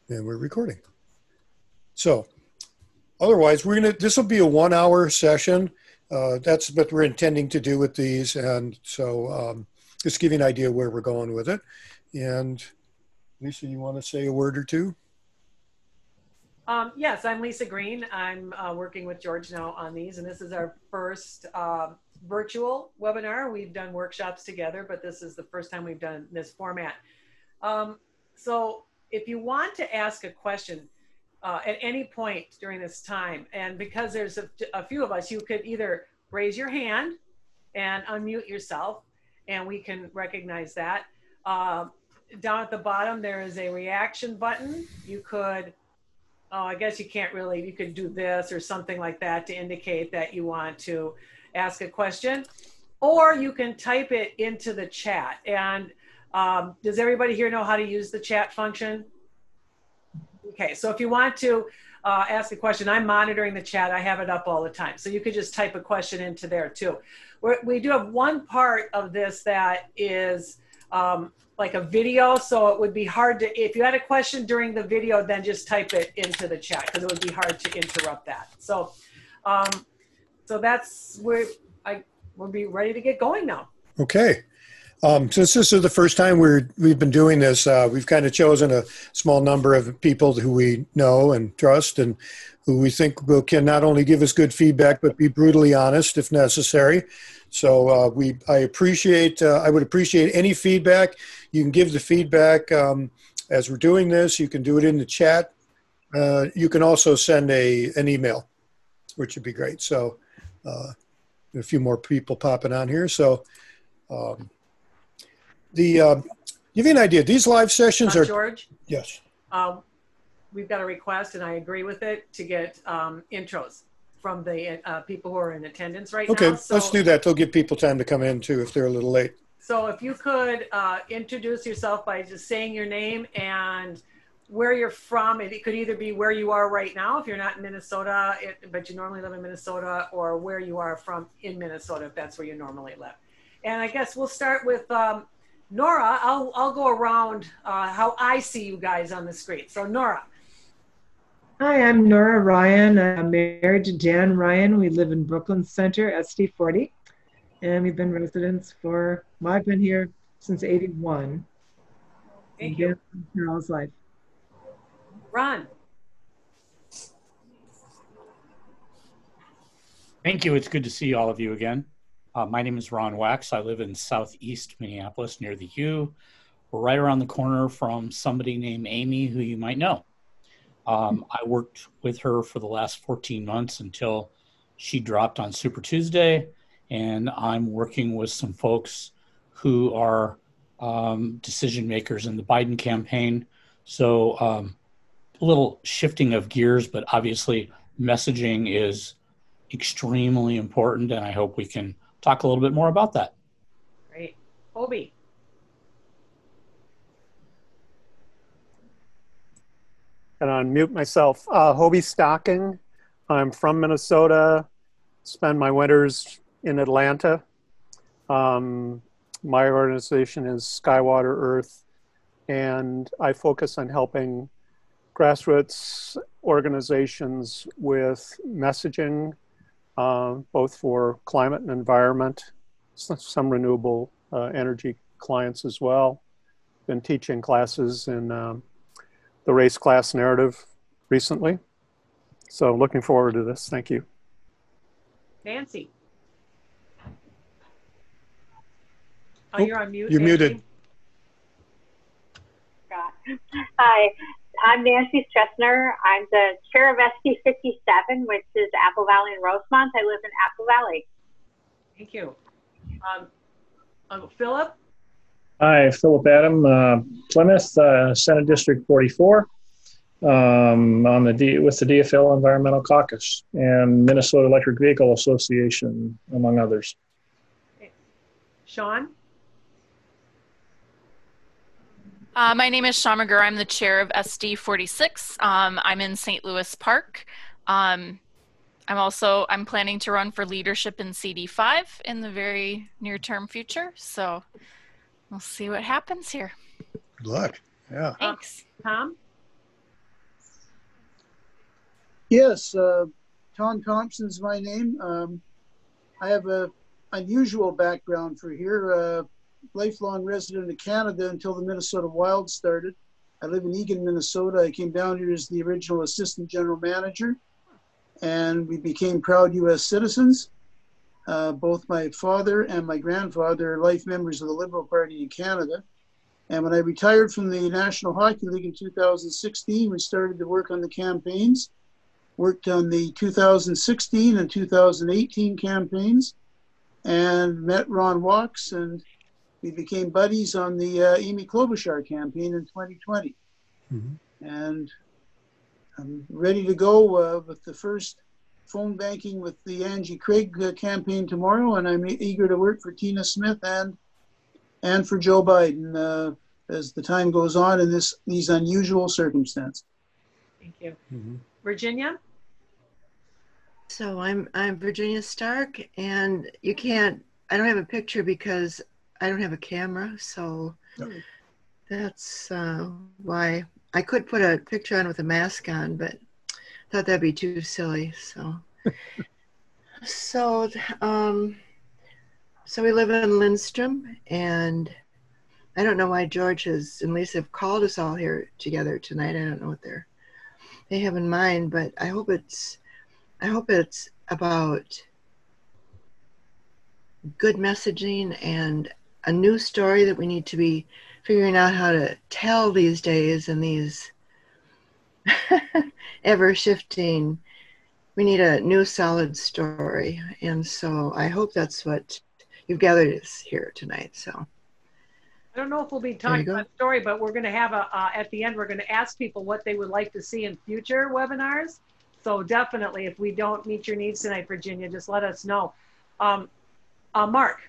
And we're recording. So otherwise, this will be a 1 hour session. That's what we're intending to do with these. And so just give you an idea where we're going with it. And Lisa, you want to say a word or two? Yes, I'm Lisa Green. I'm working with George now on these, and this is our first virtual webinar. We've done workshops together, but this is the first time we've done this format. So if you want to ask a question at any point during this time, and because there's a few of us, you could either raise your hand and unmute yourself, and we can recognize that. Down at the bottom, there is a reaction button. You could, I guess you can't really, you could do this or something like that to indicate that you want to ask a question, or you can type it into the chat. And does everybody here know how to use the chat function? Okay, so if you want to ask a question, I'm monitoring the chat. I have it up all the time. So you could just type a question into there too. We do have one part of this that is like a video. So it would be hard to, if you had a question during the video, then just type it into the chat because it would be hard to interrupt that. So, so that's where we'll be ready to get going now. Okay. Since this is the first time we've been doing this, we've kind of chosen a small number of people who we know and trust and who we think can not only give us good feedback, but be brutally honest if necessary. So I would appreciate any feedback. You can give the feedback as we're doing this. You can do it in the chat. You can also send an email, which would be great. So a few more people popping on here. So give you an idea. These live sessions are George. Yes. We've got a request, and I agree with it, to get intros from the people who are in attendance right now. Okay, so, let's do that. They'll give people time to come in too if they're a little late. So if you could introduce yourself by just saying your name and where you're from. It could either be where you are right now if you're not in Minnesota, but you normally live in Minnesota, or where you are from in Minnesota if that's where you normally live. And I guess we'll start with Nora. I'll go around how I see you guys on the screen. So Nora. Hi, I'm Nora Ryan. I'm married to Dan Ryan. We live in Brooklyn Center, SD40. And we've been residents for, well, I've been here since '81. Thank you. Charles' life. Ron. Thank you. It's good to see all of you again. My name is Ron Wax. I live in Southeast Minneapolis near the U, right around the corner from somebody named Amy, who you might know. I worked with her for the last 14 months until she dropped on Super Tuesday, and I'm working with some folks who are decision makers in the Biden campaign. So a little shifting of gears, but obviously messaging is extremely important, and I hope we can talk a little bit more about that. Great. Obi. And unmute myself. Hobie Stocking. I'm from Minnesota. Spend my winters in Atlanta. My organization is Skywater Earth, and I focus on helping grassroots organizations with messaging, both for climate and environment, some renewable energy clients as well. Been teaching classes in the race class narrative recently. So looking forward to this. Thank you. Nancy. Oh, you're on mute. You're Nancy. muted. Hi, I'm Nancy Stressner. I'm the chair of SD57, which is Apple Valley and Rosemont. I live in Apple Valley. Thank you. Philip? Hi, Philip Adam, Plymouth, Senate District 44, on with the DFL Environmental Caucus and Minnesota Electric Vehicle Association, among others. Okay. Sean? My name is Sean McGurr. I'm the chair of SD46. I'm in St. Louis Park. I'm planning to run for leadership in CD5 in the very near-term future. So we'll see what happens here. Good luck. Yeah. Thanks. Tom? Yes, Tom Thompson's my name. I have a unusual background for here. Lifelong resident of Canada until the Minnesota Wild started. I live in Eagan, Minnesota. I came down here as the original assistant general manager, and we became proud U.S. citizens. Both my father and my grandfather are life members of the Liberal Party in Canada. And when I retired from the National Hockey League in 2016, we started to work on the campaigns, worked on the 2016 and 2018 campaigns, and met Ron Wachs, and we became buddies on the Amy Klobuchar campaign in 2020. Mm-hmm. And I'm ready to go with the first phone banking with the Angie Craig campaign tomorrow, and I'm eager to work for Tina Smith and for Joe Biden as the time goes on in these unusual circumstances. Thank you. Mm-hmm. Virginia? So I'm Virginia Stark, and I don't have a picture because I don't have a camera, so that's why I could put a picture on with a mask on, but I thought that'd be too silly. So we live in Lindstrom, and I don't know why George and Lisa have called us all here together tonight. I don't know what they have in mind, but I hope it's about good messaging and a new story that we need to be figuring out how to tell these days in these ever shifting. We need a new solid story. And so I hope that's what you've gathered us here tonight. So I don't know if we'll be talking about story, but we're going to have at the end, we're going to ask people what they would like to see in future webinars. So definitely, if we don't meet your needs tonight, Virginia, just let us know. Mark.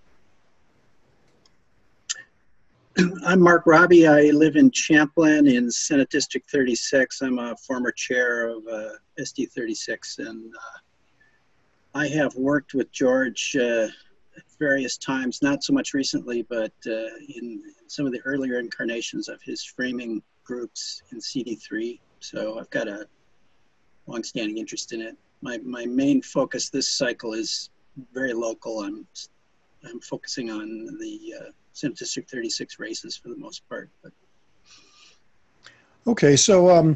I'm Mark Robbie. I live in Champlin in Senate District 36. I'm a former chair of SD 36, and I have worked with George at various times, not so much recently, but in some of the earlier incarnations of his framing groups in CD3. So I've got a longstanding interest in it. My main focus this cycle is very local. I'm focusing on the Senate District 36 races for the most part. But. Okay, so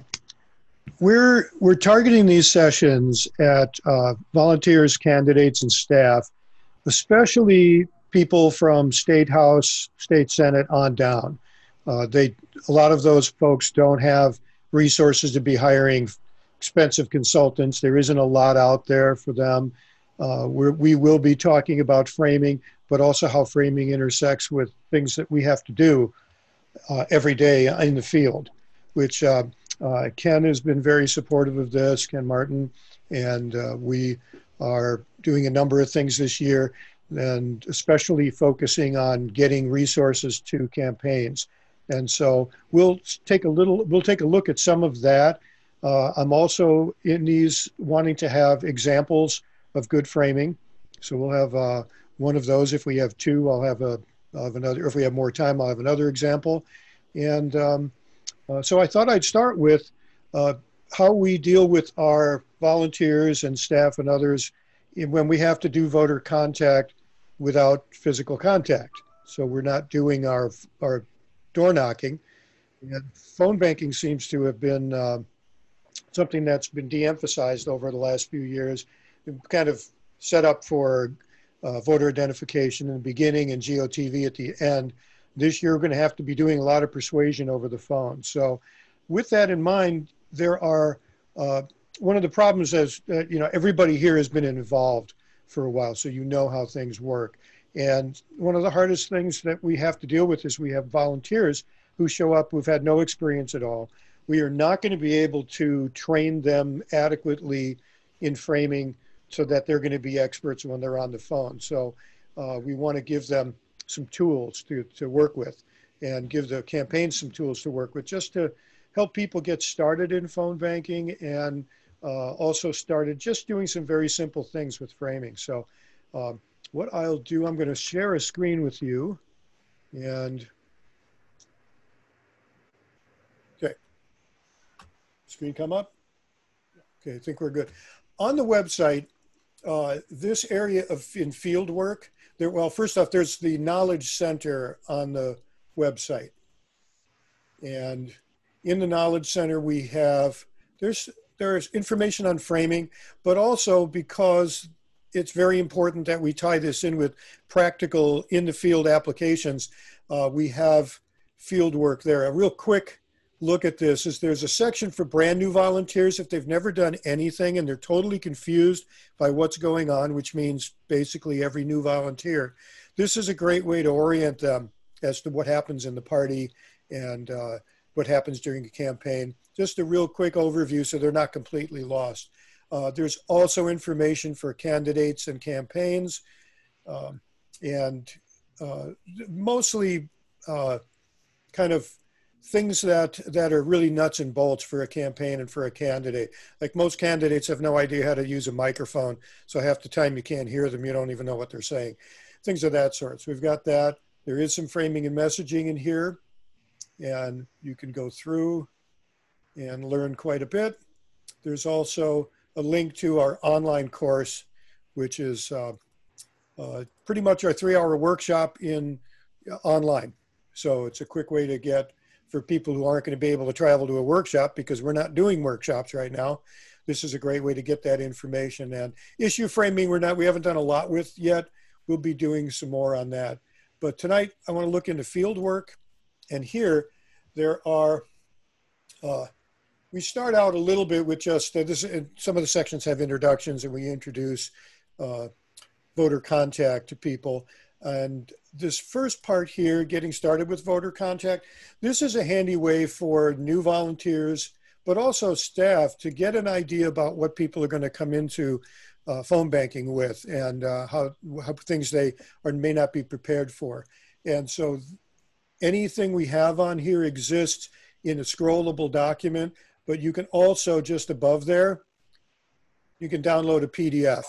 we're targeting these sessions at volunteers, candidates, and staff, especially people from State House, State Senate on down. A lot of those folks don't have resources to be hiring expensive consultants. There isn't a lot out there for them. We will be talking about framing, but also how framing intersects with things that we have to do every day in the field, which Ken has been very supportive of this, Ken Martin, and we are doing a number of things this year, and especially focusing on getting resources to campaigns. And so we'll take a look at some of that. I'm also in these wanting to have examples of good framing. So we'll have one of those. If we have two, I'll have another. If we have more time, I'll have another example. And so I thought I'd start with how we deal with our volunteers and staff and others when we have to do voter contact without physical contact. So we're not doing our door knocking. And phone banking seems to have been something that's been de-emphasized over the last few years. Kind of set up for voter identification in the beginning and GOTV at the end. This year, we're going to have to be doing a lot of persuasion over the phone. So with that in mind, there are, one of the problems is, everybody here has been involved for a while, so you know how things work. And one of the hardest things that we have to deal with is we have volunteers who show up who've had no experience at all. We are not going to be able to train them adequately in framing so that they're going to be experts when they're on the phone. So we want to give them some tools to work with and give the campaign some tools to work with just to help people get started in phone banking and also started just doing some very simple things with framing. So what I'll do, I'm going to share a screen with you and okay, screen come up? Okay, I think we're good. On the website, this area in field work, well, first off, there's the Knowledge Center on the website. And in the Knowledge Center, we have, there's information on framing, but also because it's very important that we tie this in with practical in the field applications, we have field work there. A real quick look at this is there's a section for brand new volunteers if they've never done anything and they're totally confused by what's going on, which means basically every new volunteer. This is a great way to orient them as to what happens in the party and what happens during a campaign. Just a real quick overview so they're not completely lost. There's also information for candidates and campaigns and mostly kind of things that are really nuts and bolts for a campaign and for a candidate. Like most candidates have no idea how to use a microphone, so half the time you can't hear them, you don't even know what they're saying. Things of that sort. So we've got that. There is some framing and messaging in here, and you can go through and learn quite a bit. There's also a link to our online course, which is pretty much our 3-hour workshop online. So it's a quick way to get, for people who aren't going to be able to travel to a workshop because we're not doing workshops right now. This is a great way to get that information. And issue framing, we haven't done a lot with yet. We'll be doing some more on that. But tonight I want to look into field work. And here there are, we start out a little bit with just, some of the sections have introductions and we introduce voter contact to people. And this first part here, getting started with voter contact, this is a handy way for new volunteers, but also staff to get an idea about what people are going to come into phone banking with and how things they may not be prepared for. And so anything we have on here exists in a scrollable document, but you can also, just above there, you can download a PDF.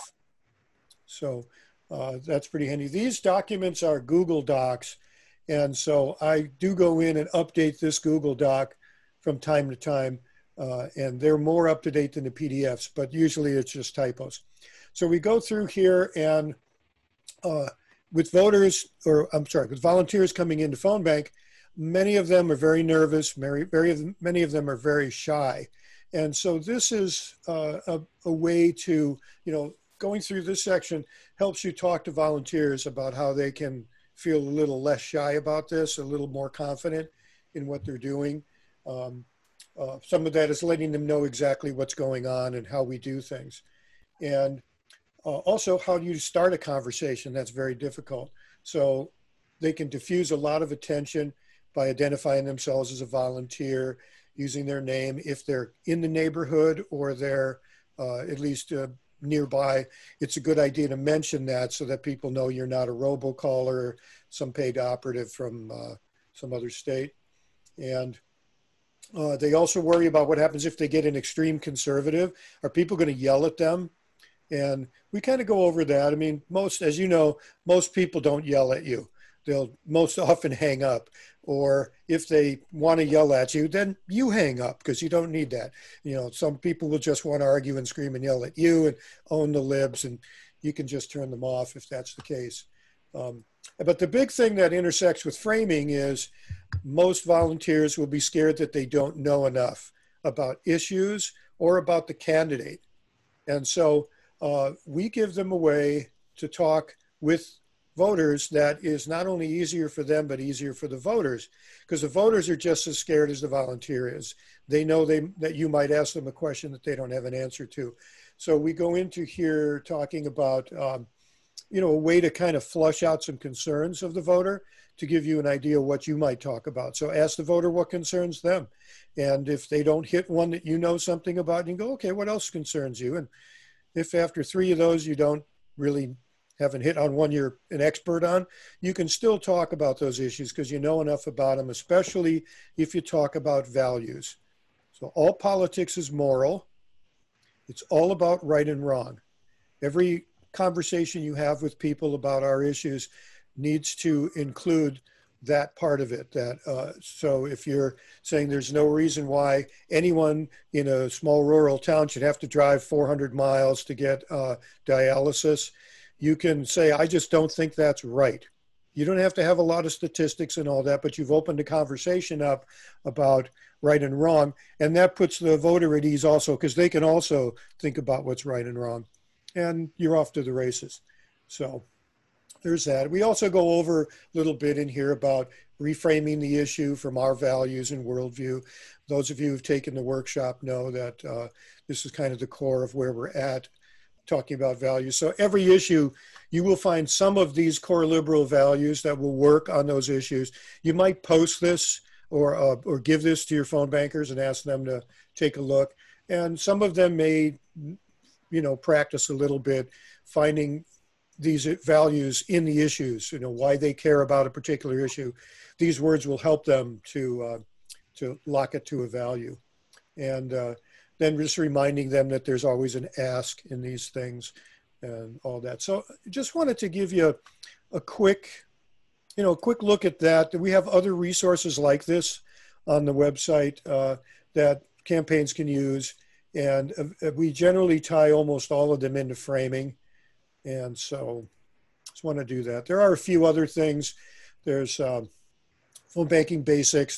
So that's pretty handy. These documents are Google Docs. And so I do go in and update this Google Doc from time to time. And they're more up to date than the PDFs, but usually it's just typos. So we go through here and with with volunteers coming into phone bank, many of them are very nervous. Many of them are very shy. And so this is a way to, going through this section helps you talk to volunteers about how they can feel a little less shy about this, a little more confident in what they're doing. Some of that is letting them know exactly what's going on and how we do things. And also how do you start a conversation that's very difficult. So they can diffuse a lot of attention by identifying themselves as a volunteer, using their name. If they're in the neighborhood or they're at least nearby, it's a good idea to mention that so that people know you're not a robocaller or some paid operative from some other state. And they also worry about what happens if they get an extreme conservative. Are people going to yell at them? And we kind of go over that. I mean, as you know, most people don't yell at you. They'll most often hang up. Or if they want to yell at you, then you hang up because you don't need that. Some people will just want to argue and scream and yell at you and own the libs, and you can just turn them off if that's the case. But the big thing that intersects with framing is most volunteers will be scared that they don't know enough about issues or about the candidate. And so we give them a way to talk with voters that is not only easier for them, but easier for the voters, because the voters are just as scared as the volunteer is. They know that you might ask them a question that they don't have an answer to. So we go into here talking about, a way to kind of flush out some concerns of the voter to give you an idea of what you might talk about. So ask the voter what concerns them. And if they don't hit one that you know something about, you go, okay, what else concerns you? And if after 3 of those you haven't hit on one you're an expert on, you can still talk about those issues because you know enough about them, especially if you talk about values. So all politics is moral. It's all about right and wrong. Every conversation you have with people about our issues needs to include that part of it. That so if you're saying there's no reason why anyone in a small rural town should have to drive 400 miles to get dialysis, you can say, I just don't think that's right. You don't have to have a lot of statistics and all that, but you've opened a conversation up about right and wrong, and that puts the voter at ease also, because they can also think about what's right and wrong, and you're off to the races. So there's that. We also go over a little bit in here about reframing the issue from our values and worldview. Those of you who've taken the workshop know that this is kind of the core of where we're at, talking about values. So every issue, you will find some of these core liberal values that will work on those issues. You might post this or give this to your phone bankers and ask them to take a look. And some of them may, practice a little bit, finding these values in the issues, why they care about a particular issue. These words will help them to lock it to a value. And then just reminding them that there's always an ask in these things and all that. So just wanted to give you a quick look at that. We have other resources like this on the website that campaigns can use. And we generally tie almost all of them into framing. And so just want to do that. There are a few other things. There's phone banking basics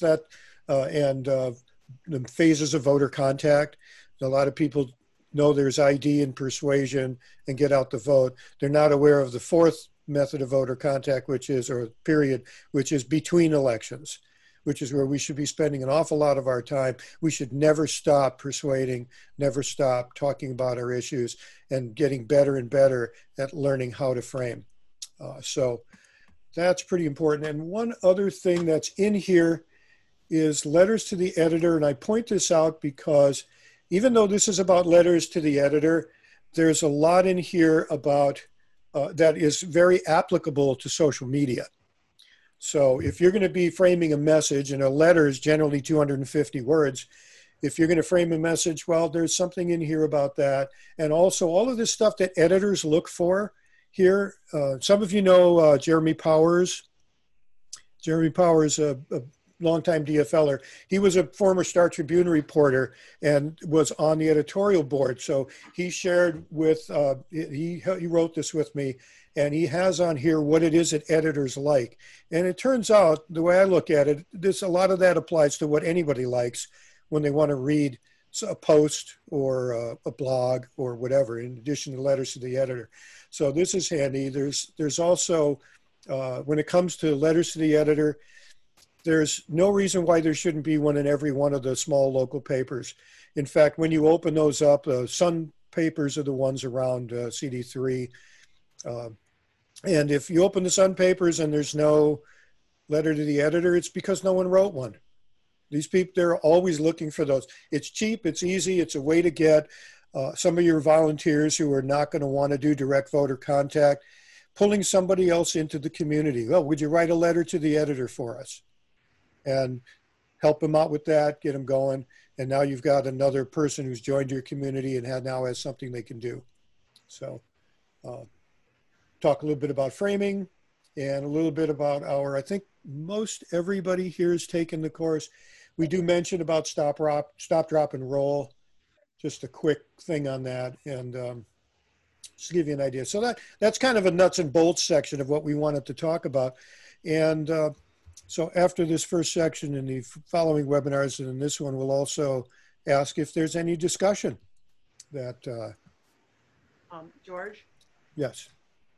and the phases of voter contact. A lot of people know there's ID and persuasion and get out the vote. They're not aware of the fourth method of voter contact, which is between elections, which is where we should be spending an awful lot of our time. We should never stop persuading, never stop talking about our issues, and getting better and better at learning how to frame. So that's pretty important. And one other thing that's in here is letters to the editor. And I point this out because even though this is about letters to the editor, there's a lot in here about that is very applicable to social media. So if you're going to be framing a message, and a letter is generally 250 words, if you're going to frame a message, well, there's something in here about that. And also all of this stuff that editors look for here. Some of you know Jeremy Powers. Jeremy Powers, a longtime DFLer. He was a former Star Tribune reporter and was on the editorial board. So he shared with, he wrote this with me, and he has on here what it is that editors like. And it turns out, the way I look at it, a lot of that applies to what anybody likes when they want to read a post or a blog or whatever, in addition to letters to the editor. So this is handy. There's also, when it comes to letters to the editor, there's no reason why there shouldn't be one in every one of the small local papers. In fact, when you open those up, Sun papers are the ones around CD3. And if you open the Sun papers and there's no letter to the editor, it's because no one wrote one. These people, they're always looking for those. It's cheap, it's easy, it's a way to get some of your volunteers who are not going to want to do direct voter contact, pulling somebody else into the community. Well, would you write a letter to the editor for us? And help them out with that, get them going. And now you've got another person who's joined your community and now has something they can do. So talk a little bit about framing and a little bit about I think most everybody here has taken the course. We do mention about stop, drop, and roll. Just a quick thing on that, and just to give you an idea. So that's kind of a nuts and bolts section of what we wanted to talk about. And so after this first section in the following webinars, and in this one, we'll also ask if there's any discussion that. George? Yes.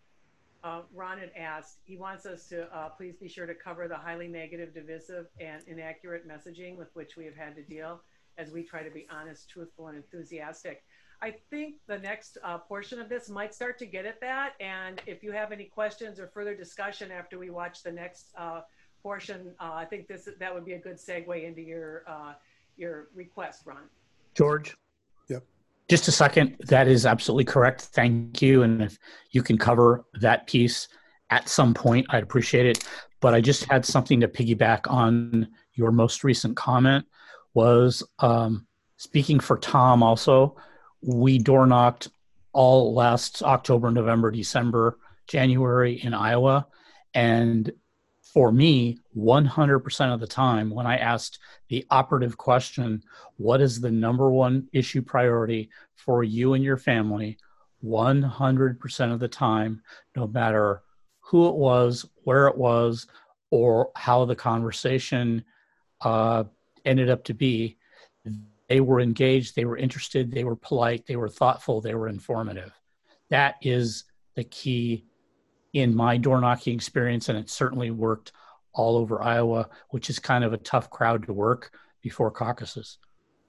Ron had asked, he wants us to please be sure to cover the highly negative, divisive, and inaccurate messaging with which we have had to deal as we try to be honest, truthful, and enthusiastic. I think the next portion of this might start to get at that. And if you have any questions or further discussion after we watch the next portion, I think that would be a good segue into your request, Ron. George? Yep. Just a second. That is absolutely correct. Thank you. And if you can cover that piece at some point, I'd appreciate it. But I just had something to piggyback on your most recent comment was speaking for Tom also. We door knocked all last October, November, December, January in Iowa. And For me, 100% of the time, when I asked the operative question, what is the number one issue priority for you and your family? 100% of the time, no matter who it was, where it was, or how the conversation ended up to be, they were engaged, they were interested, they were polite, they were thoughtful, they were informative. That is the key in my door knocking experience, and it certainly worked all over Iowa, which is kind of a tough crowd to work before caucuses.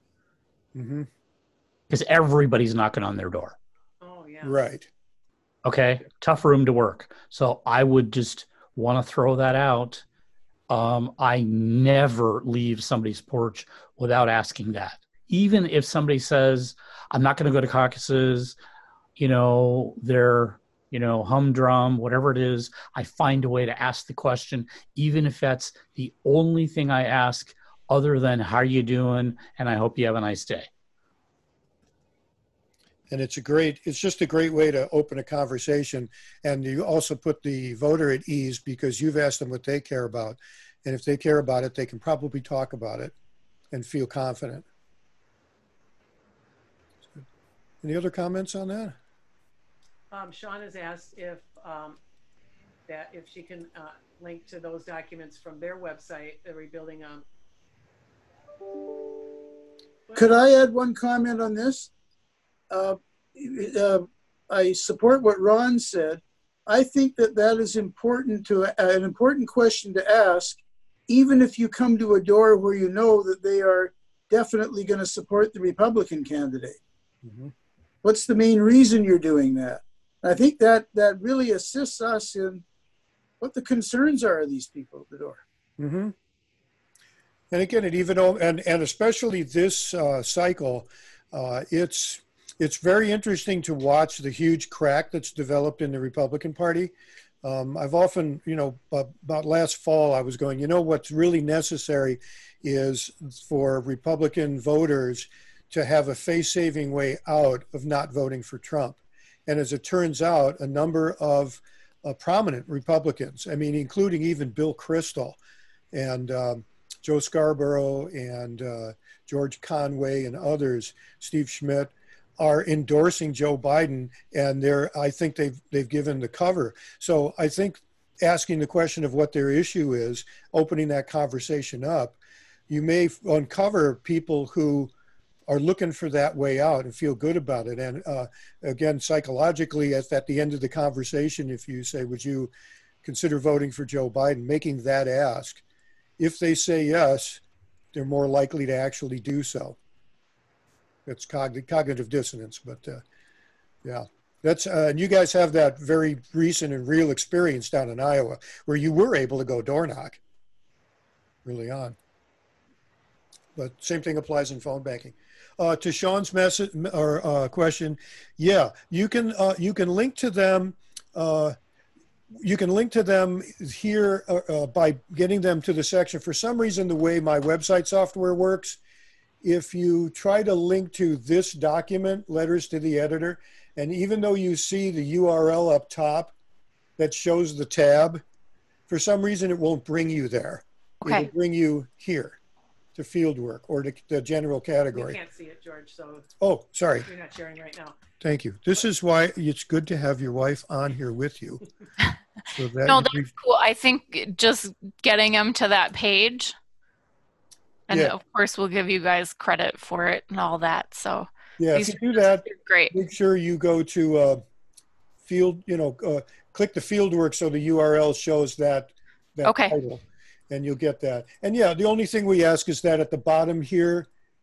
Because everybody's knocking on their door. Oh, yeah. Right. Okay, tough room to work. So I would just want to throw that out. I never leave somebody's porch without asking that. Even if somebody says, I'm not going to go to caucuses, they're, humdrum, whatever it is, I find a way to ask the question, even if that's the only thing I ask other than how are you doing? And I hope you have a nice day. And it's just a great way to open a conversation. And you also put the voter at ease because you've asked them what they care about. And if they care about it, they can probably talk about it and feel confident. Any other comments on that? Sean has asked if she can link to those documents from their website, the Rebuilding. Could I add one comment on this? I support what Ron said. I think that is important an important question to ask, even if you come to a door where you know that they are definitely going to support the Republican candidate. What's the main reason you're doing that? I think that really assists us in what the concerns are of these people at the door. And again, and especially this cycle, it's very interesting to watch the huge crack that's developed in the Republican Party. I've often, about last fall, I was going, what's really necessary is for Republican voters to have a face-saving way out of not voting for Trump. And as it turns out, a number of prominent Republicans, including even Bill Kristol and Joe Scarborough and George Conway and others, Steve Schmidt, are endorsing Joe Biden, and I think they've given the cover. So I think asking the question of what their issue is, opening that conversation up, you may uncover people who are looking for that way out and feel good about it. And again, psychologically, at the end of the conversation, if you say, would you consider voting for Joe Biden, making that ask, if they say yes, they're more likely to actually do so. It's cognitive dissonance, but yeah. That's and you guys have that very recent and real experience down in Iowa where you were able to go door knock early on. But same thing applies in phone banking. To Sean's message or question, yeah, you can link to them. You can link to them here by getting them to the section. For some reason, the way my website software works, if you try to link to this document, letters to the editor, and even though you see the URL up top that shows the tab, for some reason it won't bring you there. Okay. It'll bring you here to fieldwork or to the general category. You can't see it, George, so. Oh, sorry. You're not sharing right now. Thank you. This is why it's good to have your wife on here with you. So that no, that's cool. I think just getting them to that page, and of course we'll give you guys credit for it and all that. So yeah, if you do that, great. Make sure you go to field. Click the fieldwork so the URL shows that okay. title, and you'll get that. And yeah, the only thing we ask is that at the bottom here,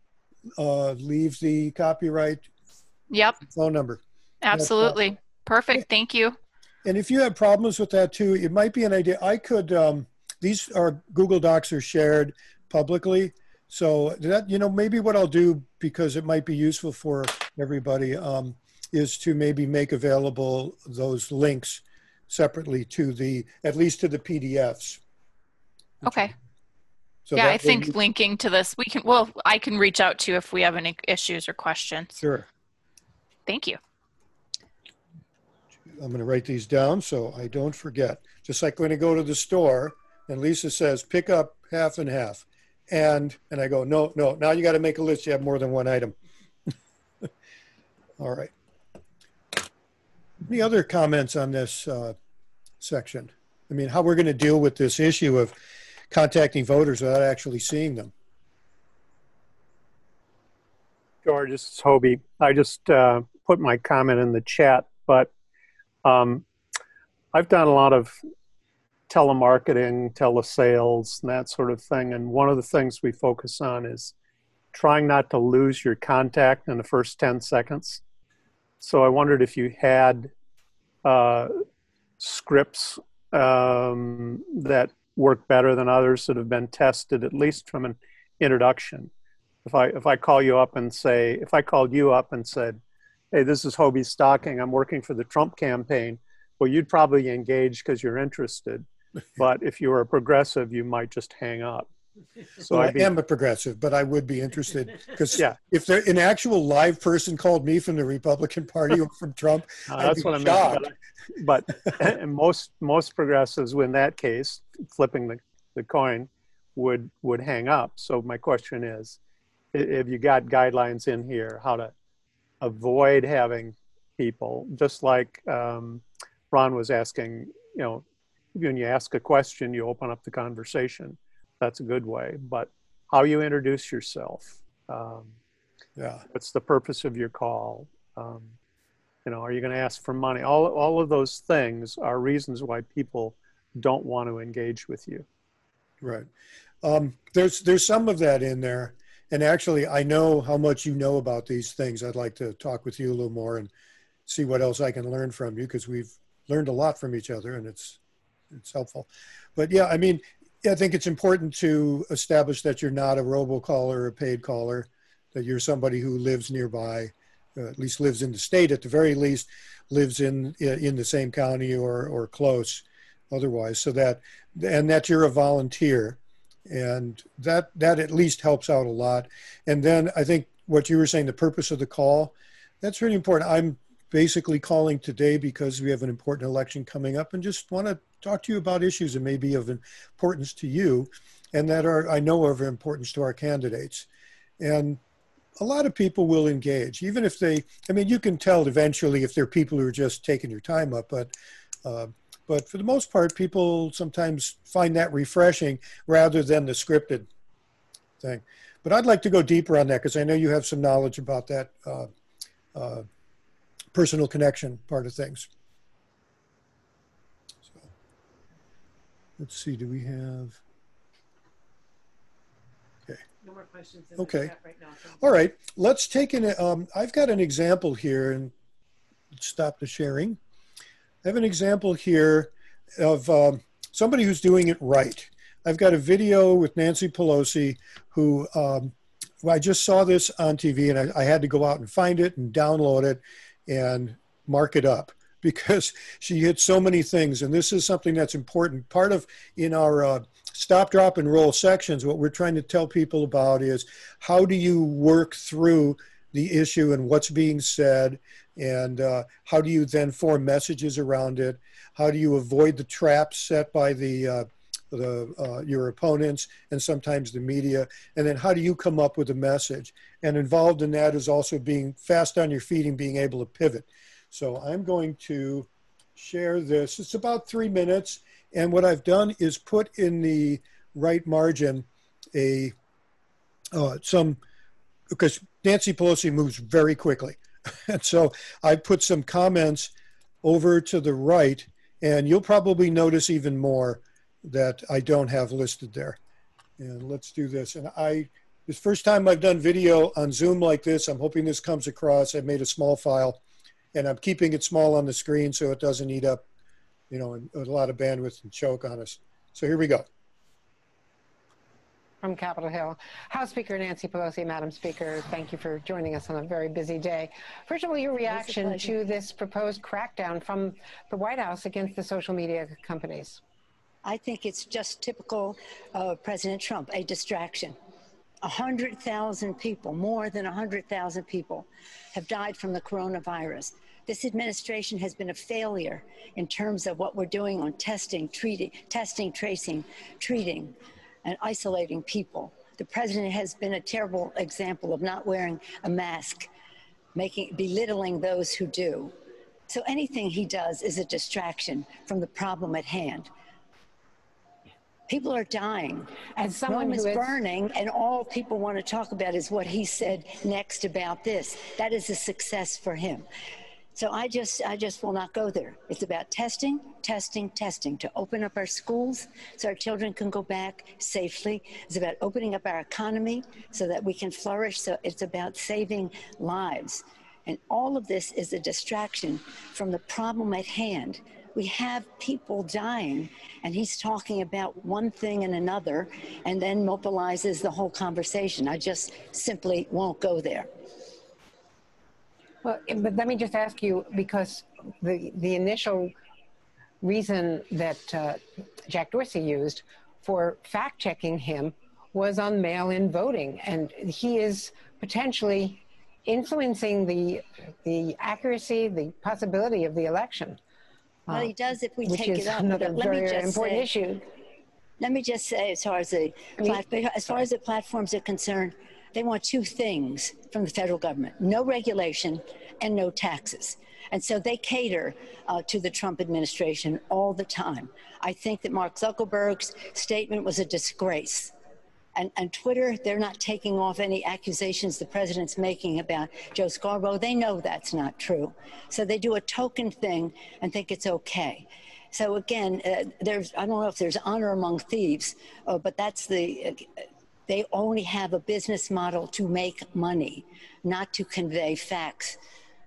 leave the copyright. Yep. Phone number. Absolutely. Perfect. Thank you. And if you have problems with that too, it might be an idea. I could, these are Google Docs are shared publicly. So that, maybe what I'll do, because it might be useful for everybody, is to maybe make available those links separately to at least to the PDFs. Okay. So yeah, I think linking to this, I can reach out to you if we have any issues or questions. Sure. Thank you. I'm going to write these down so I don't forget. Just like when I go to the store, And Lisa says, pick up half and half. And I go, no, now you got to make a list. You have more than one item. All right. Any other comments on this section? I mean, how we're going to deal with this issue of contacting voters without actually seeing them. George, this is Hobie. I just put my comment in the chat, but I've done a lot of telemarketing, telesales, and that sort of thing. And one of the things we focus on is trying not to lose your contact in the first 10 seconds. So I wondered if you had scripts that work better than others that have been tested, at least from an introduction. If I call you up and say, if I called you up and said, hey, this is Hobie Stocking, I'm working for the Trump campaign, well, you'd probably engage because you're interested. But if you were a progressive, you might just hang up. So well, I am a progressive, but I would be interested because if an actual live person called me from the Republican Party or from Trump, that's what I meant. But and most progressives, in that case, flipping the coin, would hang up. So my question is, have you got guidelines in here how to avoid having people, just like Ron was asking, when you ask a question, you open up the conversation. That's a good way. But how you introduce yourself, what's the purpose of your call? Are you going to ask for money? All of those things are reasons why people don't want to engage with you. Right. There's some of that in there. And actually, I know how much you know about these things. I'd like to talk with you a little more and see what else I can learn from you, because we've learned a lot from each other, and it's helpful. But yeah, I mean, I think it's important to establish that you're not a robocaller or a paid caller, that you're somebody who lives nearby, at least lives in the state, at the very least, lives in the same county or close otherwise, and that you're a volunteer. And that at least helps out a lot. And then I think what you were saying, the purpose of the call, that's really important. I'm basically calling today because we have an important election coming up and just want to talk to you about issues that may be of importance to you and that I know are of importance to our candidates. And a lot of people will engage, even if you can tell eventually if they're people who are just taking your time up, but for the most part, people sometimes find that refreshing rather than the scripted thing. But I'd like to go deeper on that because I know you have some knowledge about that personal connection part of things. So, let's see, do we have... Okay. No more questions in the chat right now. All right, let's take I've got an example here, and let's stop the sharing. I have an example here of somebody who's doing it right. I've got a video with Nancy Pelosi who, I just saw this on TV and I had to go out and find it and download it and mark it up because she hit so many things. And this is something that's important. Part of in our stop, drop, and roll sections, what we're trying to tell people about is how do you work through the issue and what's being said, and how do you then form messages around it? How do you avoid the traps set by your opponents and sometimes the media? And then how do you come up with a message? And involved in that is also being fast on your feet and being able to pivot. So I'm going to share this. It's about 3 minutes. And what I've done is put in the right margin because Nancy Pelosi moves very quickly. And so I put some comments over to the right, and you'll probably notice even more that I don't have listed there. And let's do this. And this first time I've done video on Zoom like this, I'm hoping this comes across. I made a small file, and I'm keeping it small on the screen so it doesn't eat up, a lot of bandwidth and choke on us. So here we go. From Capitol Hill. House Speaker Nancy Pelosi, Madam Speaker, thank you for joining us on a very busy day. First of all, your reaction to this proposed crackdown from the White House against the social media companies. I think it's just typical of President Trump, a distraction. 100,000 people, more than 100,000 people have died from the coronavirus. This administration has been a failure in terms of what we're doing on testing, tracing, treating, and isolating people. The president has been a terrible example of not wearing a mask, belittling those who do. So anything he does is a distraction from the problem at hand. People are dying. As someone Rome is who is burning, and all people want to talk about is what he said next about this. That is a success for him. So I just will not go there. It's about testing, testing, testing to open up our schools so our children can go back safely. It's about opening up our economy so that we can flourish. So it's about saving lives. And all of this is a distraction from the problem at hand. We have people dying, and he's talking about one thing and another, and then mobilizes the whole conversation. I just simply won't go there. Well, but let me just ask you, because the initial reason that Jack Dorsey used for fact-checking him was on mail-in voting, and he is potentially influencing the accuracy, the possibility of the election. Well, he does if we which take is it up. another But let me very just important say, issue. Let me just say, as far as the platforms are concerned, they want two things from the federal government: no regulation and no taxes. And so they cater to the Trump administration all the time. I think that Mark Zuckerberg's statement was a disgrace. And Twitter, they're not taking off any accusations the president's making about Joe Scarborough. They know that's not true. So they do a token thing and think it's okay. So again, I don't know if there's honor among thieves, but they only have a business model to make money, not to convey facts.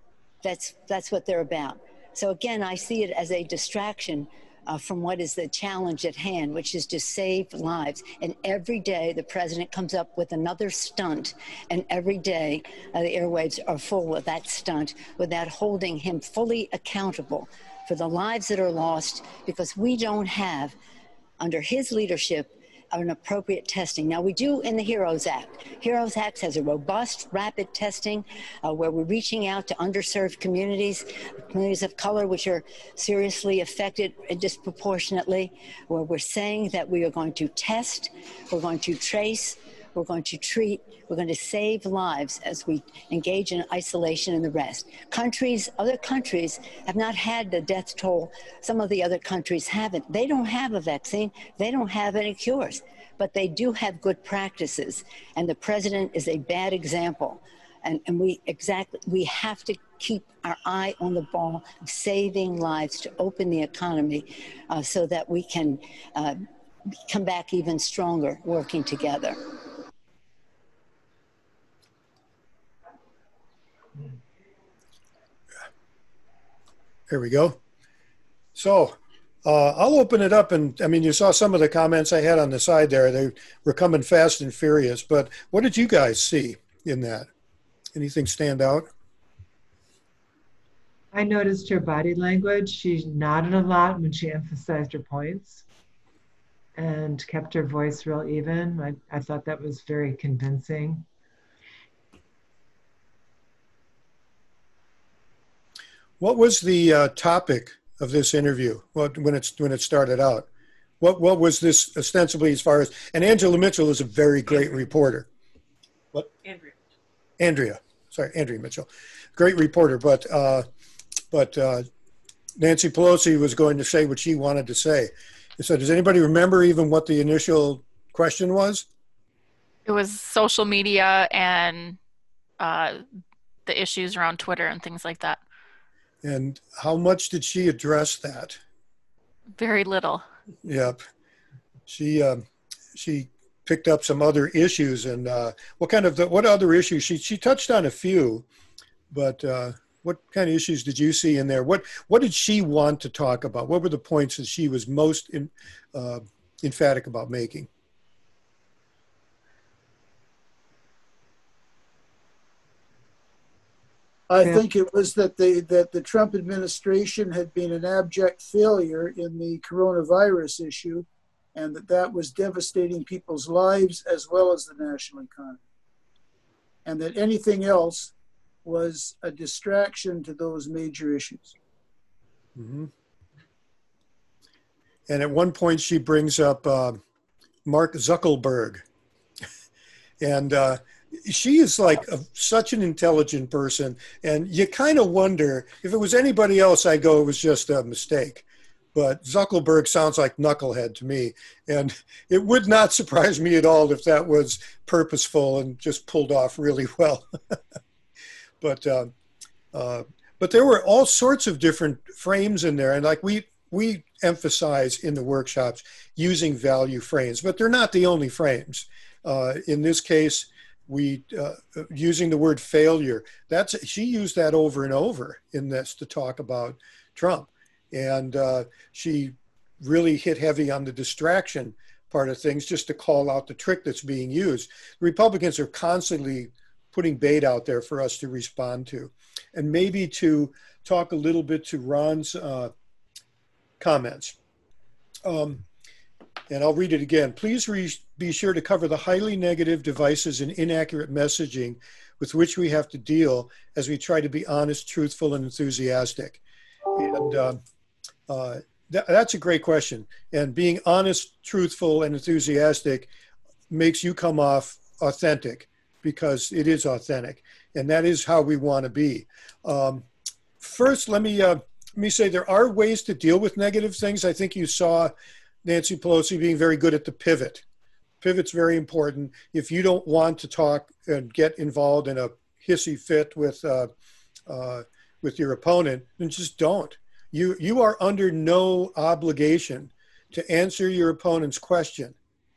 That's what they're about. So again, I see it as a distraction from what is the challenge at hand, which is to save lives. And every day the president comes up with another stunt, and every day the airwaves are full of that stunt without holding him fully accountable for the lives that are lost, because we don't have, under his leadership, an appropriate testing. Now, we do in the HEROES Act. HEROES Act has a robust, rapid testing where we're reaching out to underserved communities of color, which are seriously affected disproportionately, where we're saying that we are going to test, we're going to trace, we're going to treat, we're going to save lives as we engage in isolation and the rest. Other countries have not had the death toll. Some of the other countries haven't. They don't have a vaccine. They don't have any cures, but they do have good practices. And the president is a bad example. And we have to keep our eye on the ball of saving lives to open the economy so that we can come back even stronger working together. There we go. So I'll open it up. And I mean, you saw some of the comments I had on the side there. They were coming fast and furious. But what did you guys see in that? Anything stand out? I noticed her body language. She nodded a lot when she emphasized her points and kept her voice real even. I thought that was very convincing. What was the topic of this interview when it started out? What was this ostensibly as far as, and Angela Mitchell is a very great reporter. What? Andrea Mitchell, great reporter, but Nancy Pelosi was going to say what she wanted to say. So does anybody remember even what the initial question was? It was social media and the issues around Twitter and things like that. And how much did she address that? Very little. Yep. She picked up some other issues, and what other issues? She touched on a few, but what kind of issues did you see in there? What did she want to talk about? What were the points that she was most emphatic about making? I think it was that the Trump administration had been an abject failure in the coronavirus issue, and that was devastating people's lives as well as the national economy. And that anything else was a distraction to those major issues. Mm-hmm. And at one point she brings up Mark Zuckerberg. And she is like such an intelligent person. And you kind of wonder, if it was anybody else, I go, it was just a mistake. But Zuckerberg sounds like knucklehead to me. And it would not surprise me at all if that was purposeful and just pulled off really well. But there were all sorts of different frames in there. And like we emphasize in the workshops using value frames, but they're not the only frames. In this case, we using the word failure. She used that over and over in this to talk about Trump. And she really hit heavy on the distraction part of things, just to call out the trick that's being used. The Republicans are constantly putting bait out there for us to respond to. And maybe to talk a little bit to Ron's comments. And I'll read it again. Please be sure to cover the highly negative devices and inaccurate messaging with which we have to deal as we try to be honest, truthful, and enthusiastic. And that's a great question. And being honest, truthful, and enthusiastic makes you come off authentic, because it is authentic. And that is how we want to be. First, let me say there are ways to deal with negative things. I think you saw Nancy Pelosi being very good at the pivot. Pivot's very important. If you don't want to talk and get involved in a hissy fit with your opponent, then just don't. You are under no obligation to answer your opponent's question.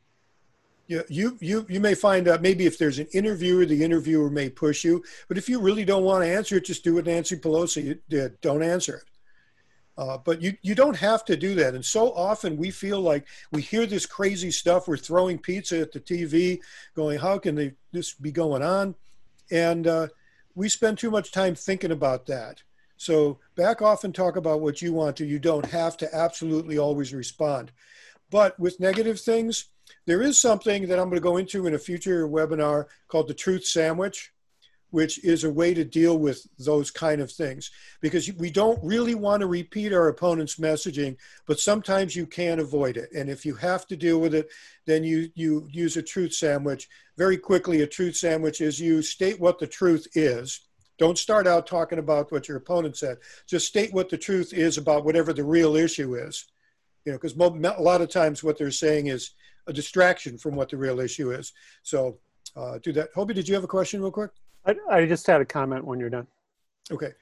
You may find out maybe if there's an interviewer, the interviewer may push you. But if you really don't want to answer it, just do what Nancy Pelosi did. Don't answer it. But you don't have to do that. And so often we feel like we hear this crazy stuff. We're throwing pizza at the TV going, how can this be going on? And we spend too much time thinking about that. So back off and talk about what you want to. You don't have to absolutely always respond. But with negative things, there is something that I'm going to go into in a future webinar called the truth sandwich, which is a way to deal with those kind of things. Because we don't really want to repeat our opponent's messaging, but sometimes you can avoid it. And if you have to deal with it, then you use a truth sandwich. Very quickly, a truth sandwich is you state what the truth is. Don't start out talking about what your opponent said. Just state what the truth is about whatever the real issue is. Because a lot of times what they're saying is a distraction from what the real issue is. So do that. Hobie, did you have a question real quick? I just had a comment when you're done. Okay.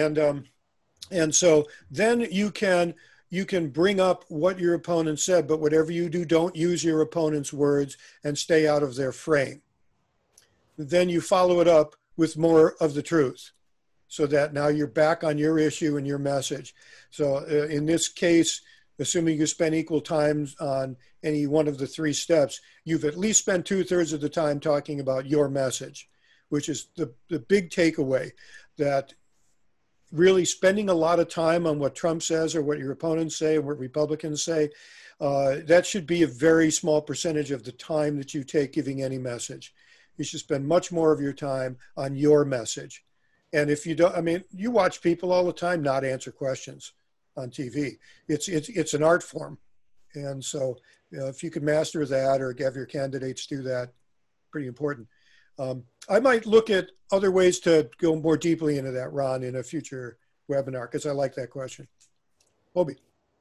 And so then you can bring up what your opponent said, but whatever you do, don't use your opponent's words and stay out of their frame. Then you follow it up with more of the truth, so that now you're back on your issue and your message. So in this case, assuming you spend equal time on any one of the three steps, you've at least spent 2/3 of the time talking about your message, which is the big takeaway, that really spending a lot of time on what Trump says or what your opponents say and what Republicans say, that should be a very small percentage of the time that you take giving any message. You should spend much more of your time on your message. And if you don't, you watch people all the time not answer questions on TV. It's an art form. And so if you could master that or have your candidates do that, pretty important. I might look at other ways to go more deeply into that, Ron, in a future webinar, because I like that question. Hobie.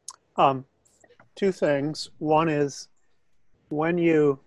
Two things. One is when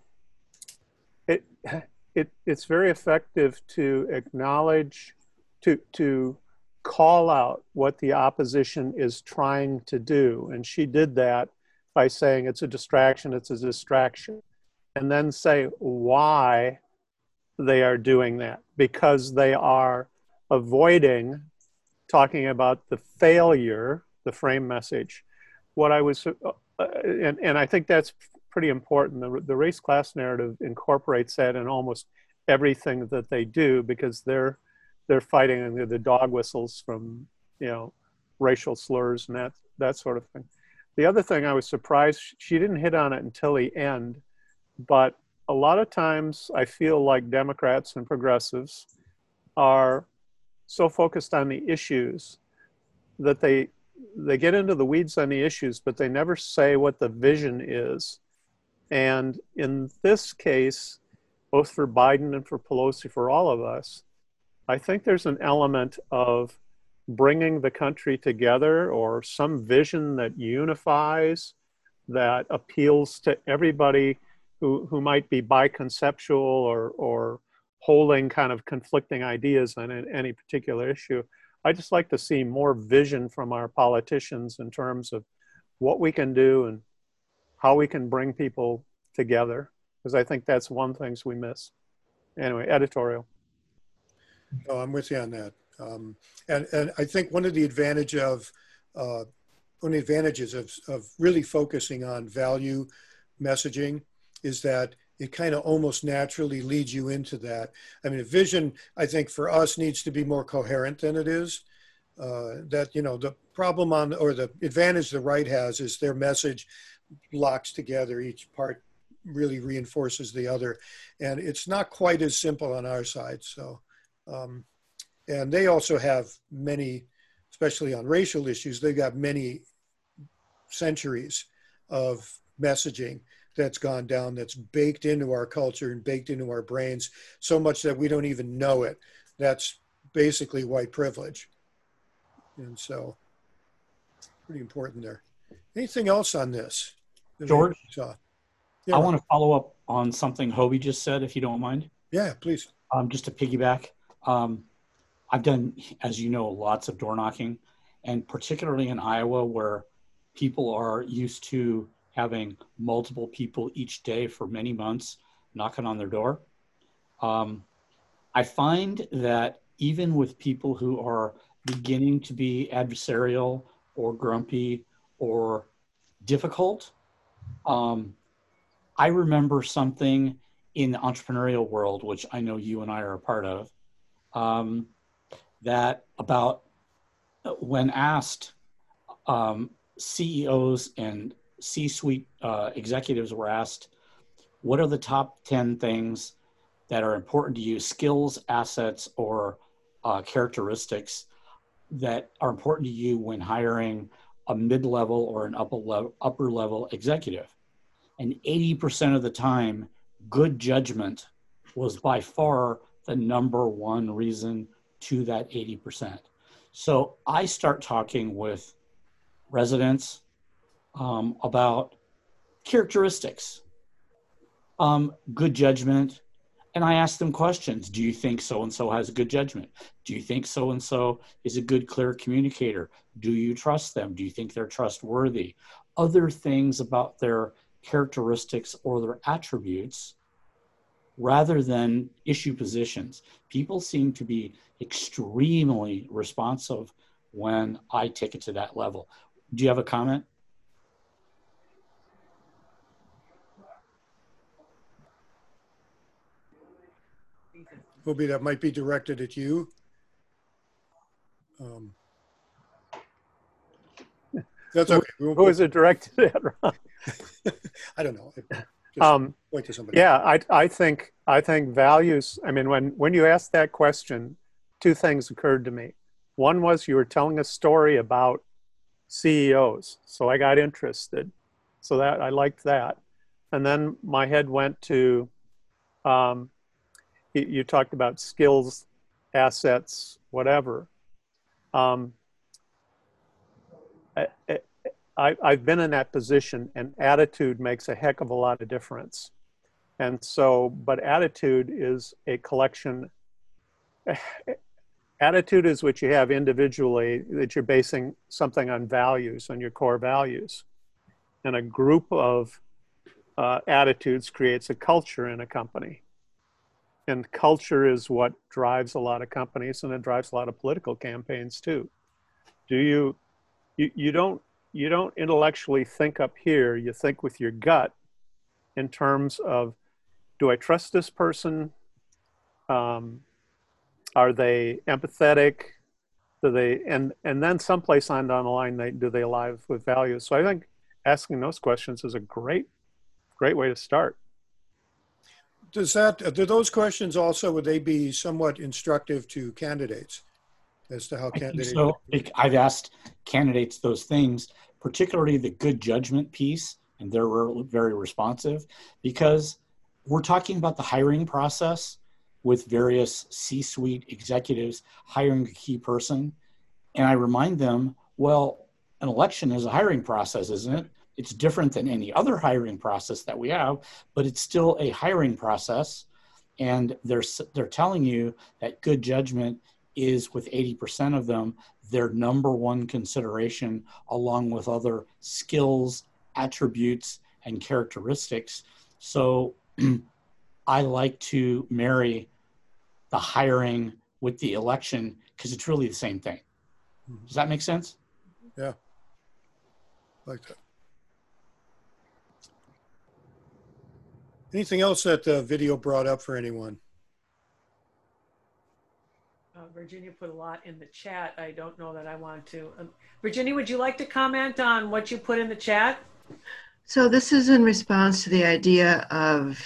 it's very effective to acknowledge, to call out what the opposition is trying to do. And she did that by saying it's a distraction, and then say why they are doing that, because they are avoiding talking about the failure, the frame message. What I was, and I think that's pretty important. The race class narrative incorporates that in almost everything that they do, because they're fighting the dog whistles from racial slurs and that sort of thing. the other thing I was surprised, she didn't hit on it until the end, but a lot of times I feel like Democrats and progressives are so focused on the issues that they get into the weeds on the issues, but they never say what the vision is. And in this case, both for Biden and for Pelosi, for all of us, I think there's an element of bringing the country together, or some vision that unifies, that appeals to everybody who might be biconceptual or holding kind of conflicting ideas on any particular issue. I just like to see more vision from our politicians in terms of what we can do and how we can bring people together, because I think that's one thing we miss. Anyway, editorial. Oh, I'm with you on that. And I think one of the advantages of really focusing on value messaging is that it kind of almost naturally leads you into that. I mean, a vision, I think for us, needs to be more coherent than it is. That, you know, the problem or the advantage the right has is their message locks together. Each part really reinforces the other. And it's not quite as simple on our side. So, and they also have many, especially on racial issues, they've got many centuries of messaging that's gone down, that's baked into our culture and baked into our brains so much that we don't even know it. That's basically white privilege. And so pretty important there. Anything else on this? George, yeah, I want to follow up on something Hobie just said, if you don't mind. Yeah, please. Just to piggyback. I've done, as you know, lots of door knocking, and particularly in Iowa, where people are used to having multiple people each day for many months knocking on their door. I find that even with people who are beginning to be adversarial or grumpy or difficult, I remember something in the entrepreneurial world, which I know you and I are a part of, that about when asked, CEOs and C-suite executives were asked, what are the top 10 things that are important to you, skills, assets, or characteristics that are important to you when hiring a mid-level or an upper level executive? And 80% of the time, good judgment was by far the number one reason to that 80%. So I start talking with residents about characteristics, good judgment, and I ask them questions. Do you think so-and-so has good judgment? Do you think so-and-so is a good, clear communicator? Do you trust them? Do you think they're trustworthy? Other things about their characteristics or their attributes, rather than issue positions. People seem to be extremely responsive when I take it to that level. Do you have a comment? Hobie, that might be directed at you. That's okay. Who is it directed at, Ron? I don't know. Point to somebody. Yeah, I think values. I mean, when you asked that question, two things occurred to me. One was you were telling a story about CEOs, so I got interested. So that I liked that, and then my head went to. You talked about skills, assets, whatever. I've been in that position, and attitude makes a heck of a lot of difference. And so, but attitude is a collection. Attitude is what you have individually, that you're basing something on values, on your core values. And a group of attitudes creates a culture in a company. And culture is what drives a lot of companies, and it drives a lot of political campaigns too. You don't intellectually think up here, you think with your gut in terms of, do I trust this person? Are they empathetic? Do they, and then someplace on down the line, do they align with values? So I think asking those questions is a great way to start. Do those questions also, would they be somewhat instructive to candidates as to how candidates? So I've asked candidates those things, particularly the good judgment piece, and they're very responsive, because we're talking about the hiring process with various C-suite executives hiring a key person. And I remind them, well, an election is a hiring process, isn't it? It's different than any other hiring process that we have, but it's still a hiring process. And they're telling you that good judgment is, with 80% of them, their number one consideration, along with other skills, attributes, and characteristics. So I like to marry the hiring with the election because it's really the same thing. Does that make sense? Yeah, like that. Anything else that the video brought up for anyone? Virginia put a lot in the chat. I don't know that I want to. Virginia, would you like to comment on what you put in the chat? So this is in response to the idea of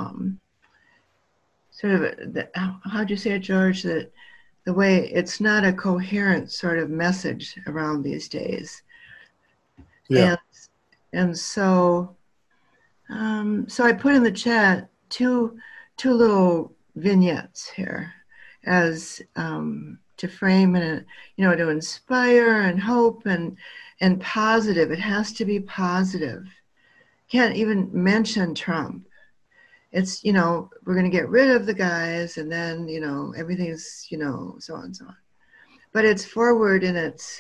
sort of, how'd you say it, George? That the way it's not a coherent sort of message around these days. Yeah. And so, so I put in the chat two little vignettes here as to frame and, you know, to inspire and hope and positive. It has to be positive. Can't even mention Trump. It's, you know, we're going to get rid of the guys and then, you know, everything's, you know, so on and so on. But it's forward and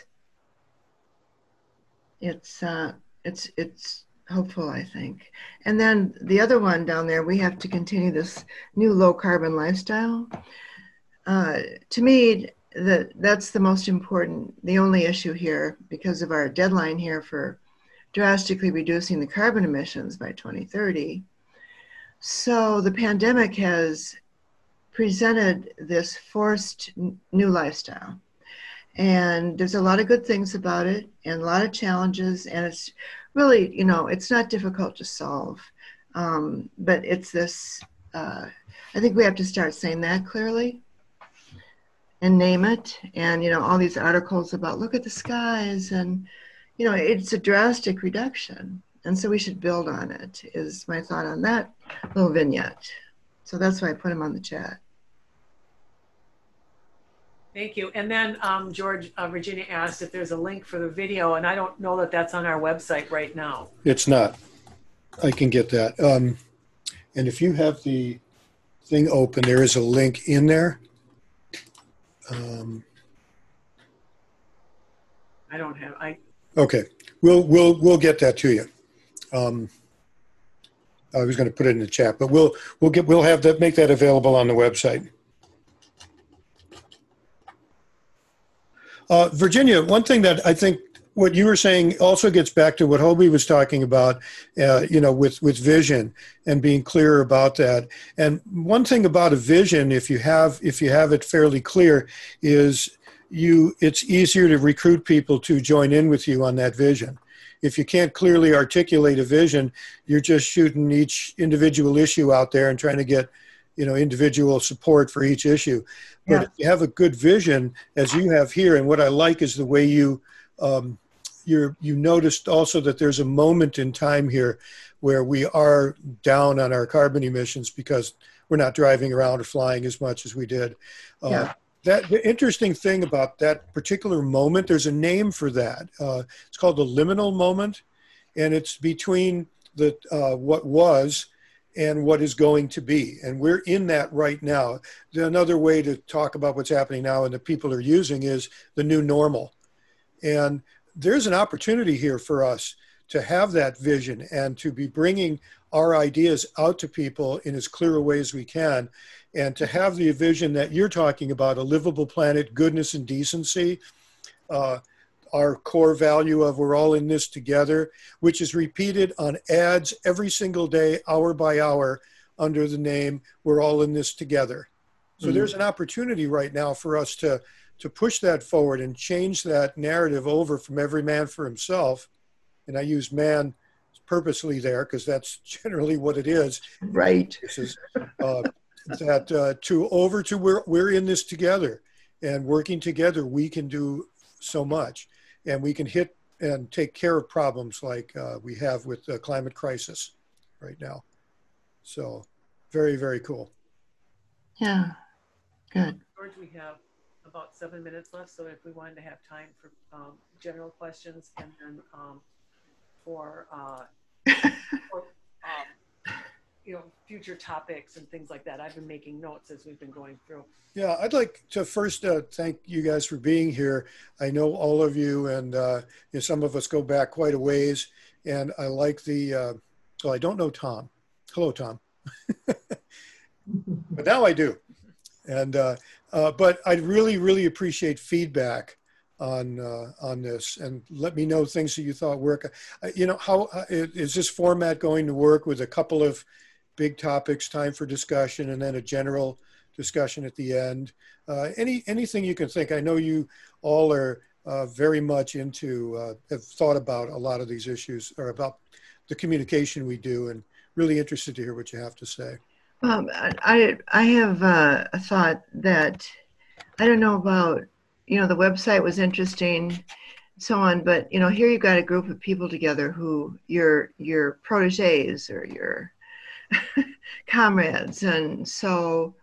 it's hopeful, I think. And then the other one down there, we have to continue this new low carbon lifestyle. To me, that's the most important, the only issue here, because of our deadline here for drastically reducing the carbon emissions by 2030. So the pandemic has presented this forced new lifestyle. And there's a lot of good things about it and a lot of challenges. And it's really, you know, it's not difficult to solve. But it's this, I think we have to start saying that clearly and name it. And, you know, all these articles about look at the skies and, you know, it's a drastic reduction. And so we should build on it, is my thought on that little vignette. So that's why I put them on the chat. Thank you. And then George, Virginia asked if there's a link for the video, and I don't know that that's on our website right now. It's not. I can get that. And if you have the thing open, there is a link in there. I don't have. Okay, we'll get that to you. I was going to put it in the chat, but we'll have that, make that available on the website. Virginia, one thing that I think what you were saying also gets back to what Hobie was talking about, you know, with vision and being clear about that. And one thing about a vision, if you have it fairly clear, is it's easier to recruit people to join in with you on that vision. If you can't clearly articulate a vision, you're just shooting each individual issue out there and trying to get, you know, individual support for each issue. But if you have a good vision, as you have here, and what I like is the way you noticed also that there's a moment in time here where we are down on our carbon emissions because we're not driving around or flying as much as we did. The interesting thing about that particular moment, there's a name for that. It's called the liminal moment, and it's between the what was and what is going to be. And we're in that right now. Another way to talk about what's happening now and that people are using is the new normal. And there's an opportunity here for us to have that vision and to be bringing our ideas out to people in as clear a way as we can, and to have the vision that you're talking about, a livable planet, goodness and decency, our core value of we're all in this together, which is repeated on ads every single day, hour by hour, under the name we're all in this together. So there's an opportunity right now for us to push that forward and change that narrative over from every man for himself and I use man purposely there because that's generally what it is. Right. This is we're in this together, and working together, we can do so much, and we can hit and take care of problems like we have with the climate crisis right now. So very, very cool. Yeah, good. George, we have about 7 minutes left, so if we wanted to have time for general questions and then for future topics and things like that. I've been making notes as we've been going through. Yeah, I'd like to first thank you guys for being here. I know all of you, and some of us go back quite a ways. And I like the, well, I don't know Tom. Hello, Tom. But now I do. And but I really, really appreciate feedback on this, and let me know things that you thought work. How is this format going to work with a couple of big topics, time for discussion, and then a general discussion at the end? Anything you can think. I know you all are very much into, have thought about a lot of these issues, or about the communication we do, and really interested to hear what you have to say. I have a thought that, I don't know about, the website was interesting, so on, but here you've got a group of people together who your proteges or your comrades, and so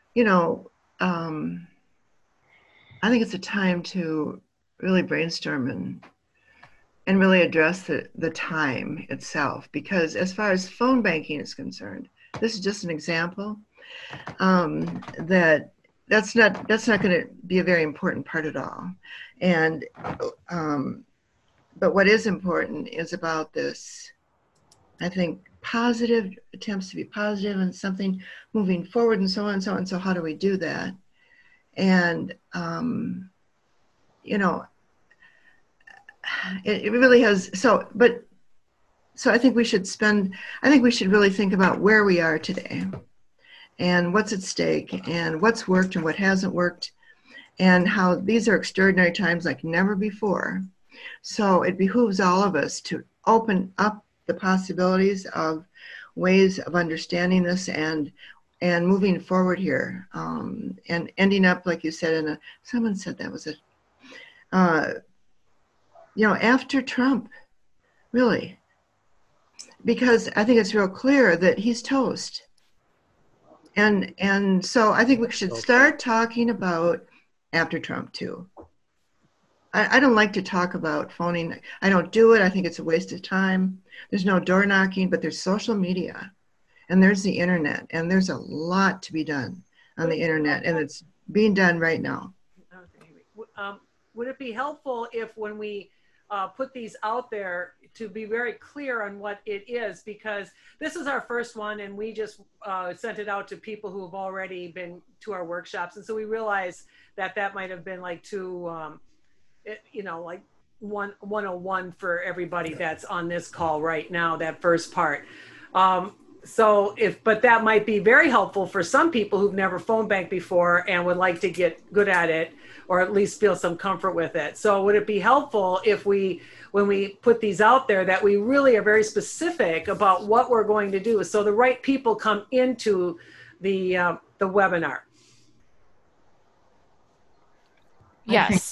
I think it's a time to really brainstorm and really address the time itself, because as far as phone banking is concerned, this is just an example that's not going to be a very important part at all. And but what is important is about this, I think, positive attempts to be positive and something moving forward, and so on and so on. So how do we do that? And it really has, so I think we should really think about where we are today and what's at stake and what's worked and what hasn't worked, and how these are extraordinary times like never before. So it behooves all of us to open up the possibilities of ways of understanding this and moving forward here, and ending up, like you said, someone said that was after Trump, really, because I think it's real clear that he's toast. And so I think we should start talking about after Trump too. I don't like to talk about phoning. I don't do it. I think it's a waste of time. There's no door knocking, but there's social media, and there's the internet, and there's a lot to be done on the internet, and it's being done right now. Would it be helpful if, when we put these out there, to be very clear on what it is, because this is our first one, and we just sent it out to people who have already been to our workshops, and so we realized that might have been like too, like 101 for everybody that's on this call right now, that first part. But that might be very helpful for some people who've never phone banked before and would like to get good at it, or at least feel some comfort with it. So would it be helpful if when we put these out there, that we really are very specific about what we're going to do, so the right people come into the webinar? Yes.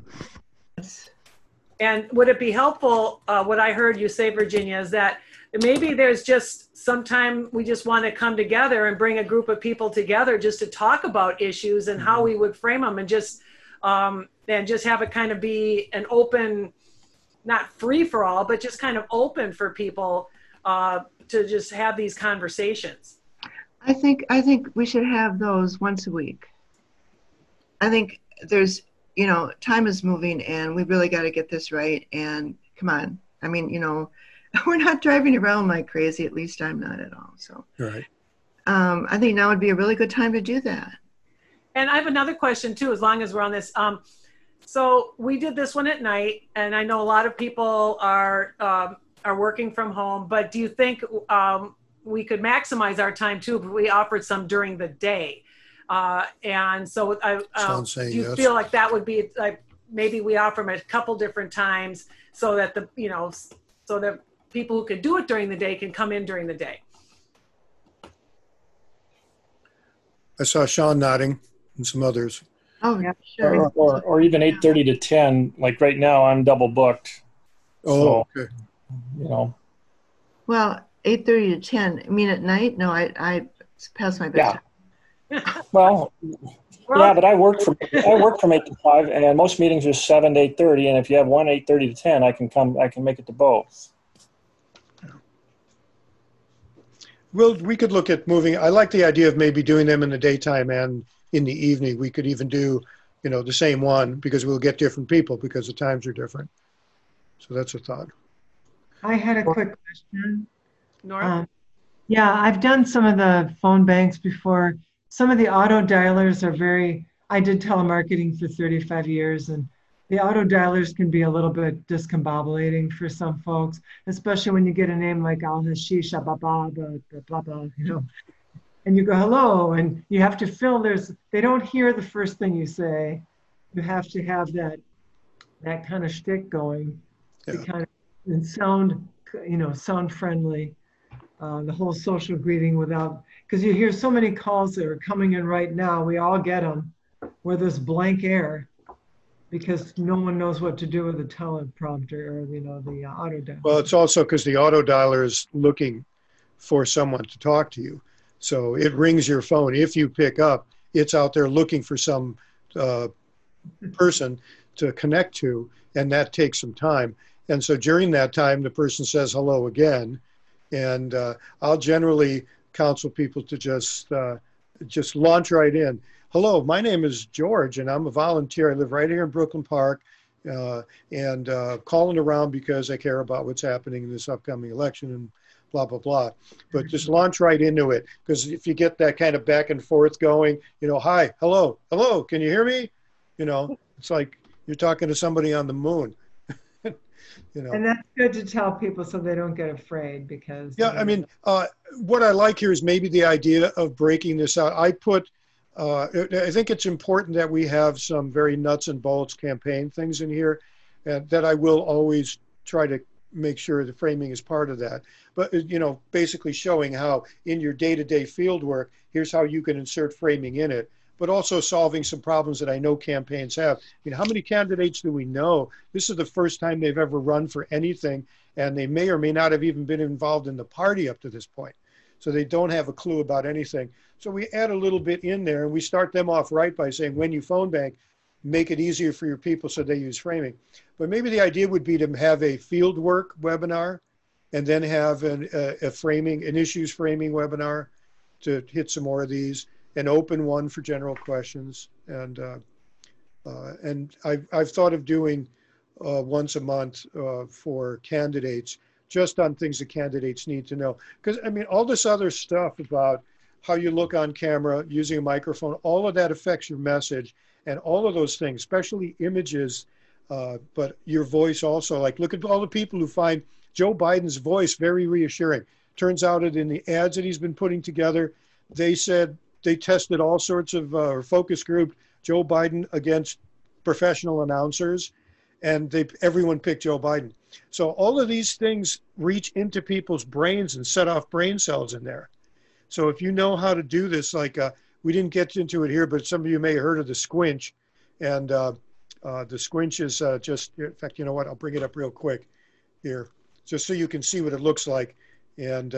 And would it be helpful, what I heard you say, Virginia, is that maybe there's just sometime we just want to come together and bring a group of people together just to talk about issues and how we would frame them, and just have it kind of be an open, not free for all, but just kind of open for people to just have these conversations. I think we should have those once a week. I think there's, time is moving, and we really got to get this right. And come on, I mean, we're not driving around like crazy. At least I'm not at all. So, right. I think now would be a really good time to do that. And I have another question too, as long as we're on this. So we did this one at night, and I know a lot of people are working from home, but do you think we could maximize our time too if we offered some during the day? And so do you feel like that would be like, maybe we offer them a couple different times, so that so that people who could do it during the day can come in during the day. I saw Sean nodding and some others. Oh, yeah, sure. Or even 8:30 to 10. Like right now, I'm double booked. Oh, So, okay. you know. Well, 8:30 to 10. I mean, at night? No, I it's past my bedtime. Well, yeah, but I work from 8 to 5, and most meetings are 7 to 8:30. And if you have one 8:30 to 10, I can make it to both. Well, we could look at moving. I like the idea of maybe doing them in the daytime and in the evening. We could even do, you know, the same one because we'll get different people because the times are different. So that's a thought. I had a quick question. Nora? Yeah, I've done some of the phone banks before. Some of the auto dialers are I did telemarketing for 35 years, and the auto dialers can be a little bit discombobulating for some folks, especially when you get a name like Al-Hashish, blah, blah, blah, you know, and you go, hello, and you have to fill, they don't hear the first thing you say. You have to have that kind of shtick going to kind of and sound, you know, sound friendly. The whole social greeting without, because you hear so many calls that are coming in right now, we all get them, where there's blank air because no one knows what to do with the teleprompter or, you know, the auto dialer. Well, it's also because the auto dialer is looking for someone to talk to you. So it rings your phone. If you pick up, it's out there looking for some person to connect to, and that takes some time. And so during that time, the person says hello again. And I'll generally counsel people to just launch right in. Hello, my name is George, and I'm a volunteer. I live right here in Brooklyn Park, and calling around because I care about what's happening in this upcoming election and blah, blah, blah. But just launch right into it, because if you get that kind of back and forth going, you know, hi, hello, can you hear me? You know, it's like you're talking to somebody on the moon. You know. And that's good to tell people so they don't get afraid because. Yeah, I mean, what I like here is maybe the idea of breaking this out. I think it's important that we have some very nuts and bolts campaign things in here, and that I will always try to make sure the framing is part of that. But, you know, basically showing how in your day-to-day field work, here's how you can insert framing in it, but also solving some problems that I know campaigns have. I mean, how many candidates do we know? This is the first time they've ever run for anything, and they may or may not have even been involved in the party up to this point. So they don't have a clue about anything. So we add a little bit in there, and we start them off right by saying, when you phone bank, make it easier for your people so they use framing. But maybe the idea would be to have a field work webinar and then have an issues framing webinar to hit some more of these, an open one for general questions. And I've thought of doing once a month for candidates, just on things that candidates need to know. Because, I mean, all this other stuff about how you look on camera, using a microphone, all of that affects your message. And all of those things, especially images, but your voice also. Like, look at all the people who find Joe Biden's voice very reassuring. Turns out that in the ads that he's been putting together, they said they tested all sorts of focus group Joe Biden against professional announcers, and everyone picked Joe Biden. So all of these things reach into people's brains and set off brain cells in there. So if you know how to do this, like we didn't get into it here, but some of you may have heard of the squinch, and the squinch is just, in fact, you know what, I'll bring it up real quick here, just so you can see what it looks like. And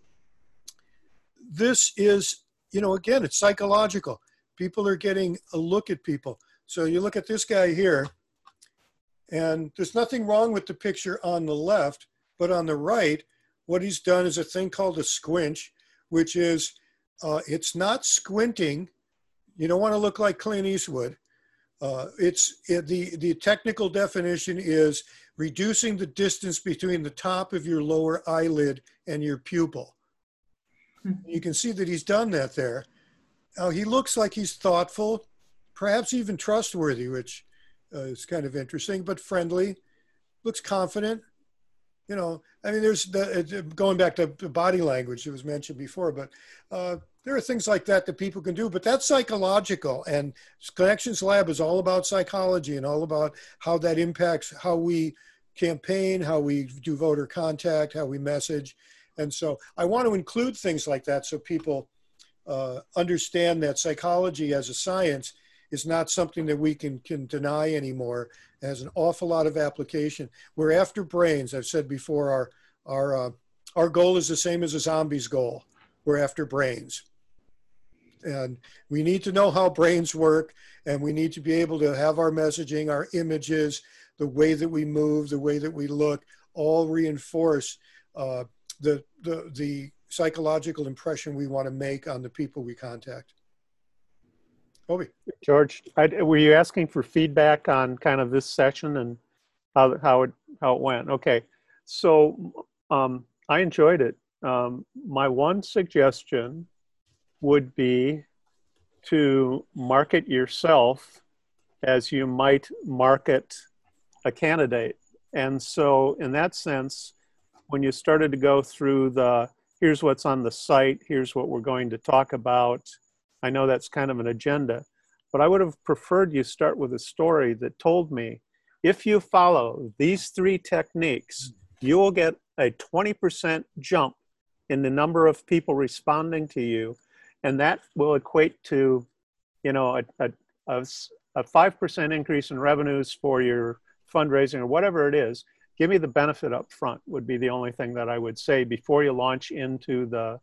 this is, you know, again, it's psychological. People are getting a look at people. So you look at this guy here, and there's nothing wrong with the picture on the left, but on the right, what he's done is a thing called a squinch, which is, it's not squinting. You don't want to look like Clint Eastwood. The technical definition is reducing the distance between the top of your lower eyelid and your pupil. You can see that he's done that there. Now, he looks like he's thoughtful, perhaps even trustworthy, which is kind of interesting, but friendly, looks confident. You know, I mean, there's going back to body language that was mentioned before, but there are things like that that people can do, but that's psychological. And Connections Lab is all about psychology and all about how that impacts how we campaign, how we do voter contact, how we message. And so I want to include things like that so people understand that psychology as a science is not something that we can deny anymore. It has an awful lot of application. We're after brains. I've said before, our goal is the same as a zombie's goal. We're after brains. And we need to know how brains work, and we need to be able to have our messaging, our images, the way that we move, the way that we look, all reinforce the psychological impression we want to make on the people we contact. Obi. George, were you asking for feedback on kind of this session and how it went? Okay, so I enjoyed it. My one suggestion would be to market yourself as you might market a candidate. And so in that sense, when you started to go through here's what's on the site, here's what we're going to talk about, I know that's kind of an agenda, but I would have preferred you start with a story that told me, if you follow these 3 techniques, you will get a 20% jump in the number of people responding to you. And that will equate to, you know, a 5% increase in revenues for your fundraising or whatever it is. Give me the benefit up front would be the only thing that I would say before you launch into the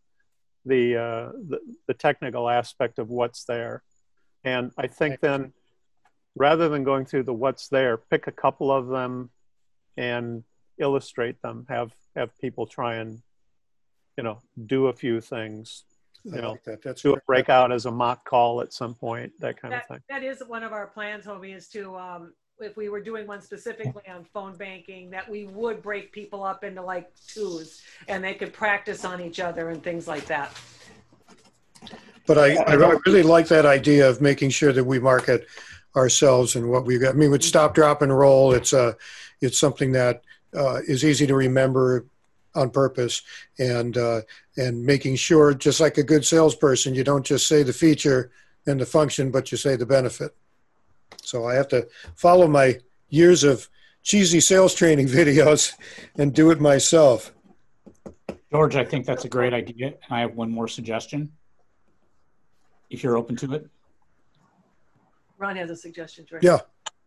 technical aspect of what's there. And I think then, rather than going through the what's there, pick a couple of them and illustrate them. Have people try and, you know, do a few things. You know, like that. Do a breakout as a mock call at some point, that kind of thing. That is one of our plans, Hobie, is to, if we were doing one specifically on phone banking, that we would break people up into like 2s and they could practice on each other and things like that. But I really like that idea of making sure that we market ourselves and what we've got. I mean, with Stop, Drop, and Roll, it's something that is easy to remember on purpose, and making sure, just like a good salesperson, you don't just say the feature and the function, but you say the benefit. So I have to follow my years of cheesy sales training videos and do it myself. George, I think that's a great idea. And I have one more suggestion, if you're open to it. Ron has a suggestion, George. Yeah.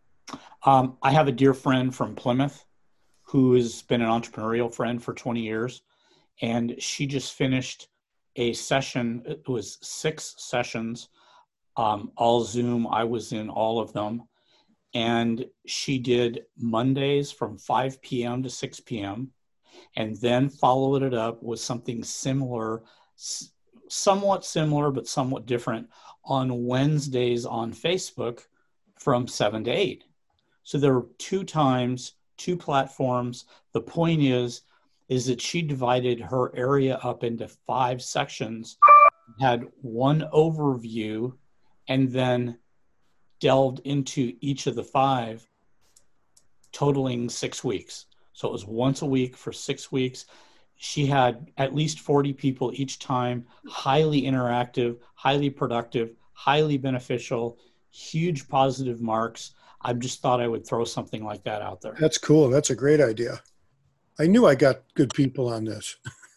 I have a dear friend from Plymouth who has been an entrepreneurial friend for 20 years. And she just finished a session. It was 6 sessions, all Zoom. I was in all of them. And she did Mondays from 5 p.m. to 6 p.m. and then followed it up with something similar, somewhat similar, but somewhat different on Wednesdays on Facebook from 7 to 8. So there were 2 times, 2 platforms. The point is that she divided her area up into 5 sections, had one overview, and then delved into each of the 5, totaling 6 weeks. So it was once a week for 6 weeks. She had at least 40 people each time, highly interactive, highly productive, highly beneficial, huge positive marks. I just thought I would throw something like that out there. That's cool. That's a great idea. I knew I got good people on this.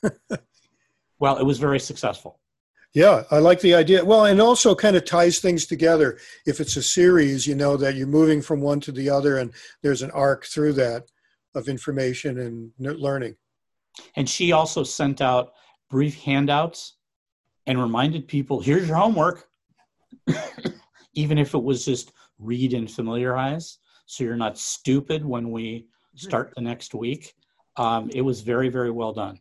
Well, it was very successful. Yeah, I like the idea. Well, and also kind of ties things together. If it's a series, you know that you're moving from one to the other, and there's an arc through that of information and learning. And she also sent out brief handouts and reminded people, here's your homework, even if it was just read and familiarize, so you're not stupid when we start the next week. It was very, very well done.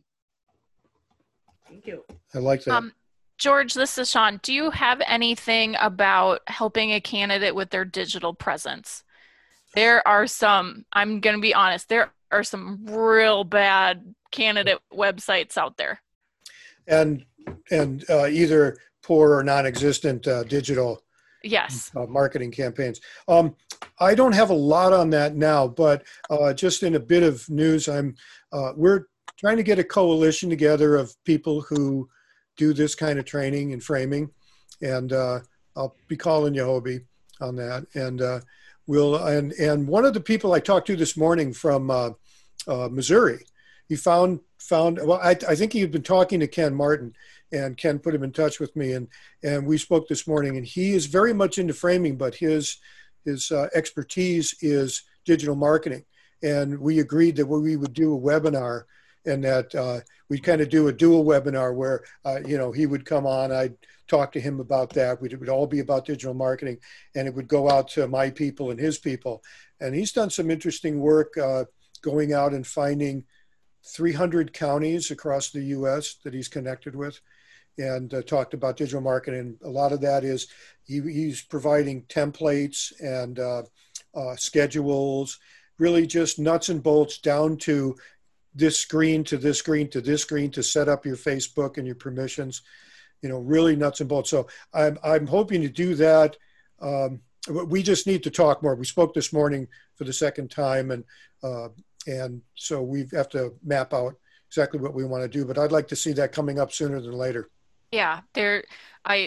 Thank you. I like that. George, this is Sean. Do you have anything about helping a candidate with their digital presence? There are some, I'm going to be honest, there are some real bad candidate websites out there. And either poor or non-existent digital yes marketing campaigns. I don't have a lot on that now, but just in a bit of news, we're trying to get a coalition together of people who do this kind of training and framing, and I'll be calling you, Hobie, on that. And we'll, and one of the people I talked to this morning from Missouri, he found, well, I think he had been talking to Ken Martin, and Ken put him in touch with me, and we spoke this morning, and he is very much into framing, but his expertise is digital marketing. And we agreed that we would do a webinar, and that we'd kind of do a dual webinar where, you know, he would come on, I'd talk to him about that. It would all be about digital marketing, and it would go out to my people and his people. And he's done some interesting work going out and finding 300 counties across the U.S. that he's connected with, and talked about digital marketing. A lot of that is he's providing templates and schedules, really just nuts and bolts down to this screen to this screen to this screen to set up your Facebook and your permissions, you know, really nuts and bolts. So I'm hoping to do that. We just need to talk more. We spoke this morning for the second time, and so we have to map out exactly what we want to do, but I'd like to see that coming up sooner than later. Yeah, I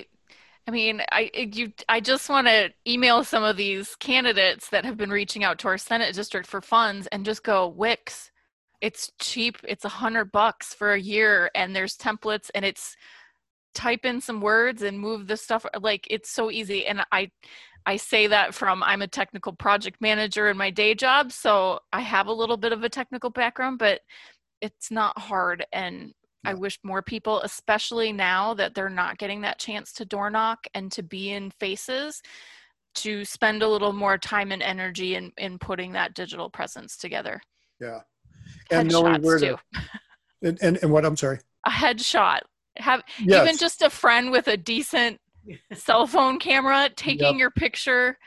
just want to email some of these candidates that have been reaching out to our Senate district for funds and just go, Wix, it's cheap. It's $100 for a year, and there's templates, and it's type in some words and move the stuff. Like, it's so easy. And I say that from, I'm a technical project manager in my day job, so I have a little bit of a technical background, but it's not hard. And I wish more people, especially now that they're not getting that chance to door knock and to be in faces, to spend a little more time and energy in putting that digital presence together. Yeah. And knowing where to, and what, I'm sorry. A headshot. Yes. Even just a friend with a decent cell phone camera taking your picture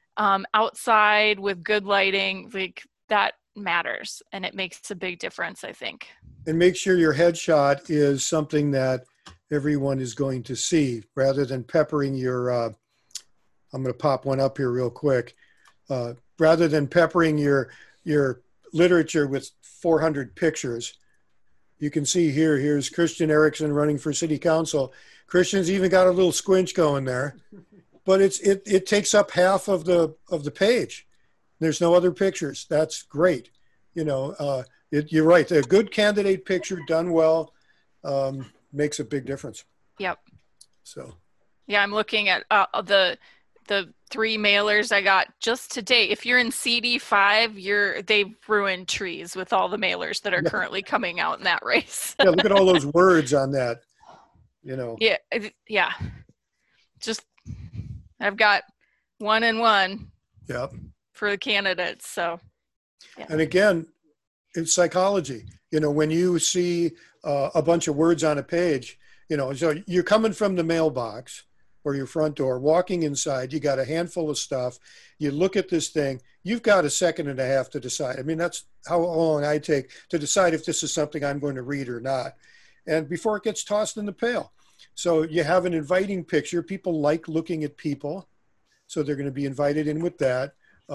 outside with good lighting, like that matters, and it makes a big difference, I think. And make sure your headshot is something that everyone is going to see, rather than peppering your I'm going to pop one up here real quick, rather than peppering your literature with 400 pictures. You can see here's Christian Eriksen running for city council. Christian's even got a little squinch going there, but it takes up half of the page. There's no other pictures. That's great. You know, you're right. A good candidate picture done well makes a big difference. Yep. So. Yeah, I'm looking at the 3 mailers I got just today. If you're in CD5, they've ruined trees with all the mailers that are currently coming out in that race. Yeah, look at all those words on that. You know. Yeah. Just, I've got 1 and 1. Yep. For the candidates. So. Yeah. And again, it's psychology. You know, when you see a bunch of words on a page, you know, so you're coming from the mailbox or your front door, walking inside, you got a handful of stuff, you look at this thing, you've got a second and a half to decide. I mean, that's how long I take to decide if this is something I'm going to read or not. And before it gets tossed in the pail. So you have an inviting picture. People like looking at people. So they're going to be invited in with that.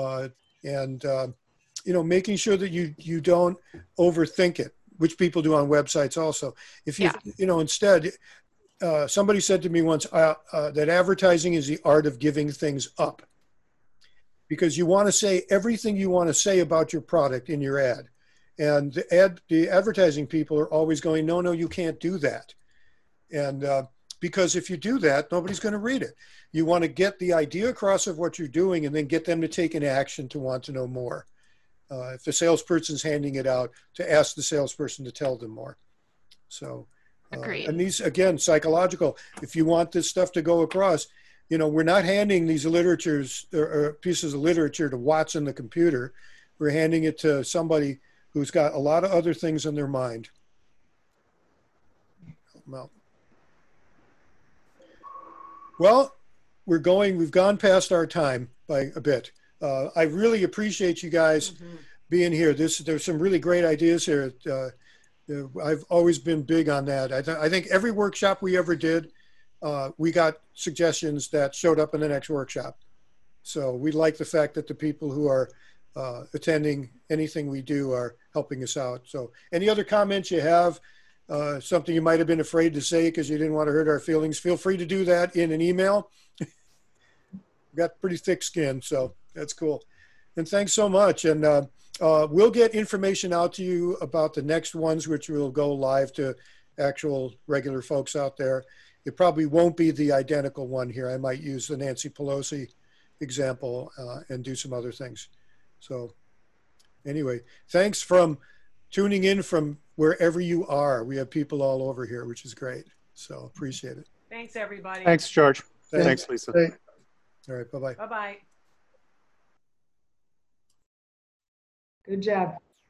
You know, making sure that you don't overthink it, which people do on websites also. If you, you know, instead, somebody said to me once that advertising is the art of giving things up, because you want to say everything you want to say about your product in your ad. And the advertising people are always going, no, you can't do that. And because if you do that, nobody's going to read it. You want to get the idea across of what you're doing and then get them to take an action to want to know more. If the salesperson's handing it out, to ask the salesperson to tell them more. So, and these, again, psychological. If you want this stuff to go across, you know, we're not handing these literatures or pieces of literature to Watson the computer. We're handing it to somebody who's got a lot of other things in their mind. Well, we've gone past our time by a bit. I really appreciate you guys being here. There's some really great ideas here. I've always been big on that. I think every workshop we ever did, we got suggestions that showed up in the next workshop. So we like the fact that the people who are attending anything we do are helping us out. So any other comments you have, something you might have been afraid to say because you didn't want to hurt our feelings, feel free to do that in an email. got pretty thick skin, so that's cool. And thanks so much. And we'll get information out to you about the next ones, which will go live to actual regular folks out there. It probably won't be the identical one here. I might use the Nancy Pelosi example and do some other things. So anyway, thanks from tuning in from wherever you are. We have people all over here, which is great. So appreciate it. Thanks, everybody. Thanks, George. Thanks, Lisa. All right, bye-bye. Bye-bye. Good job.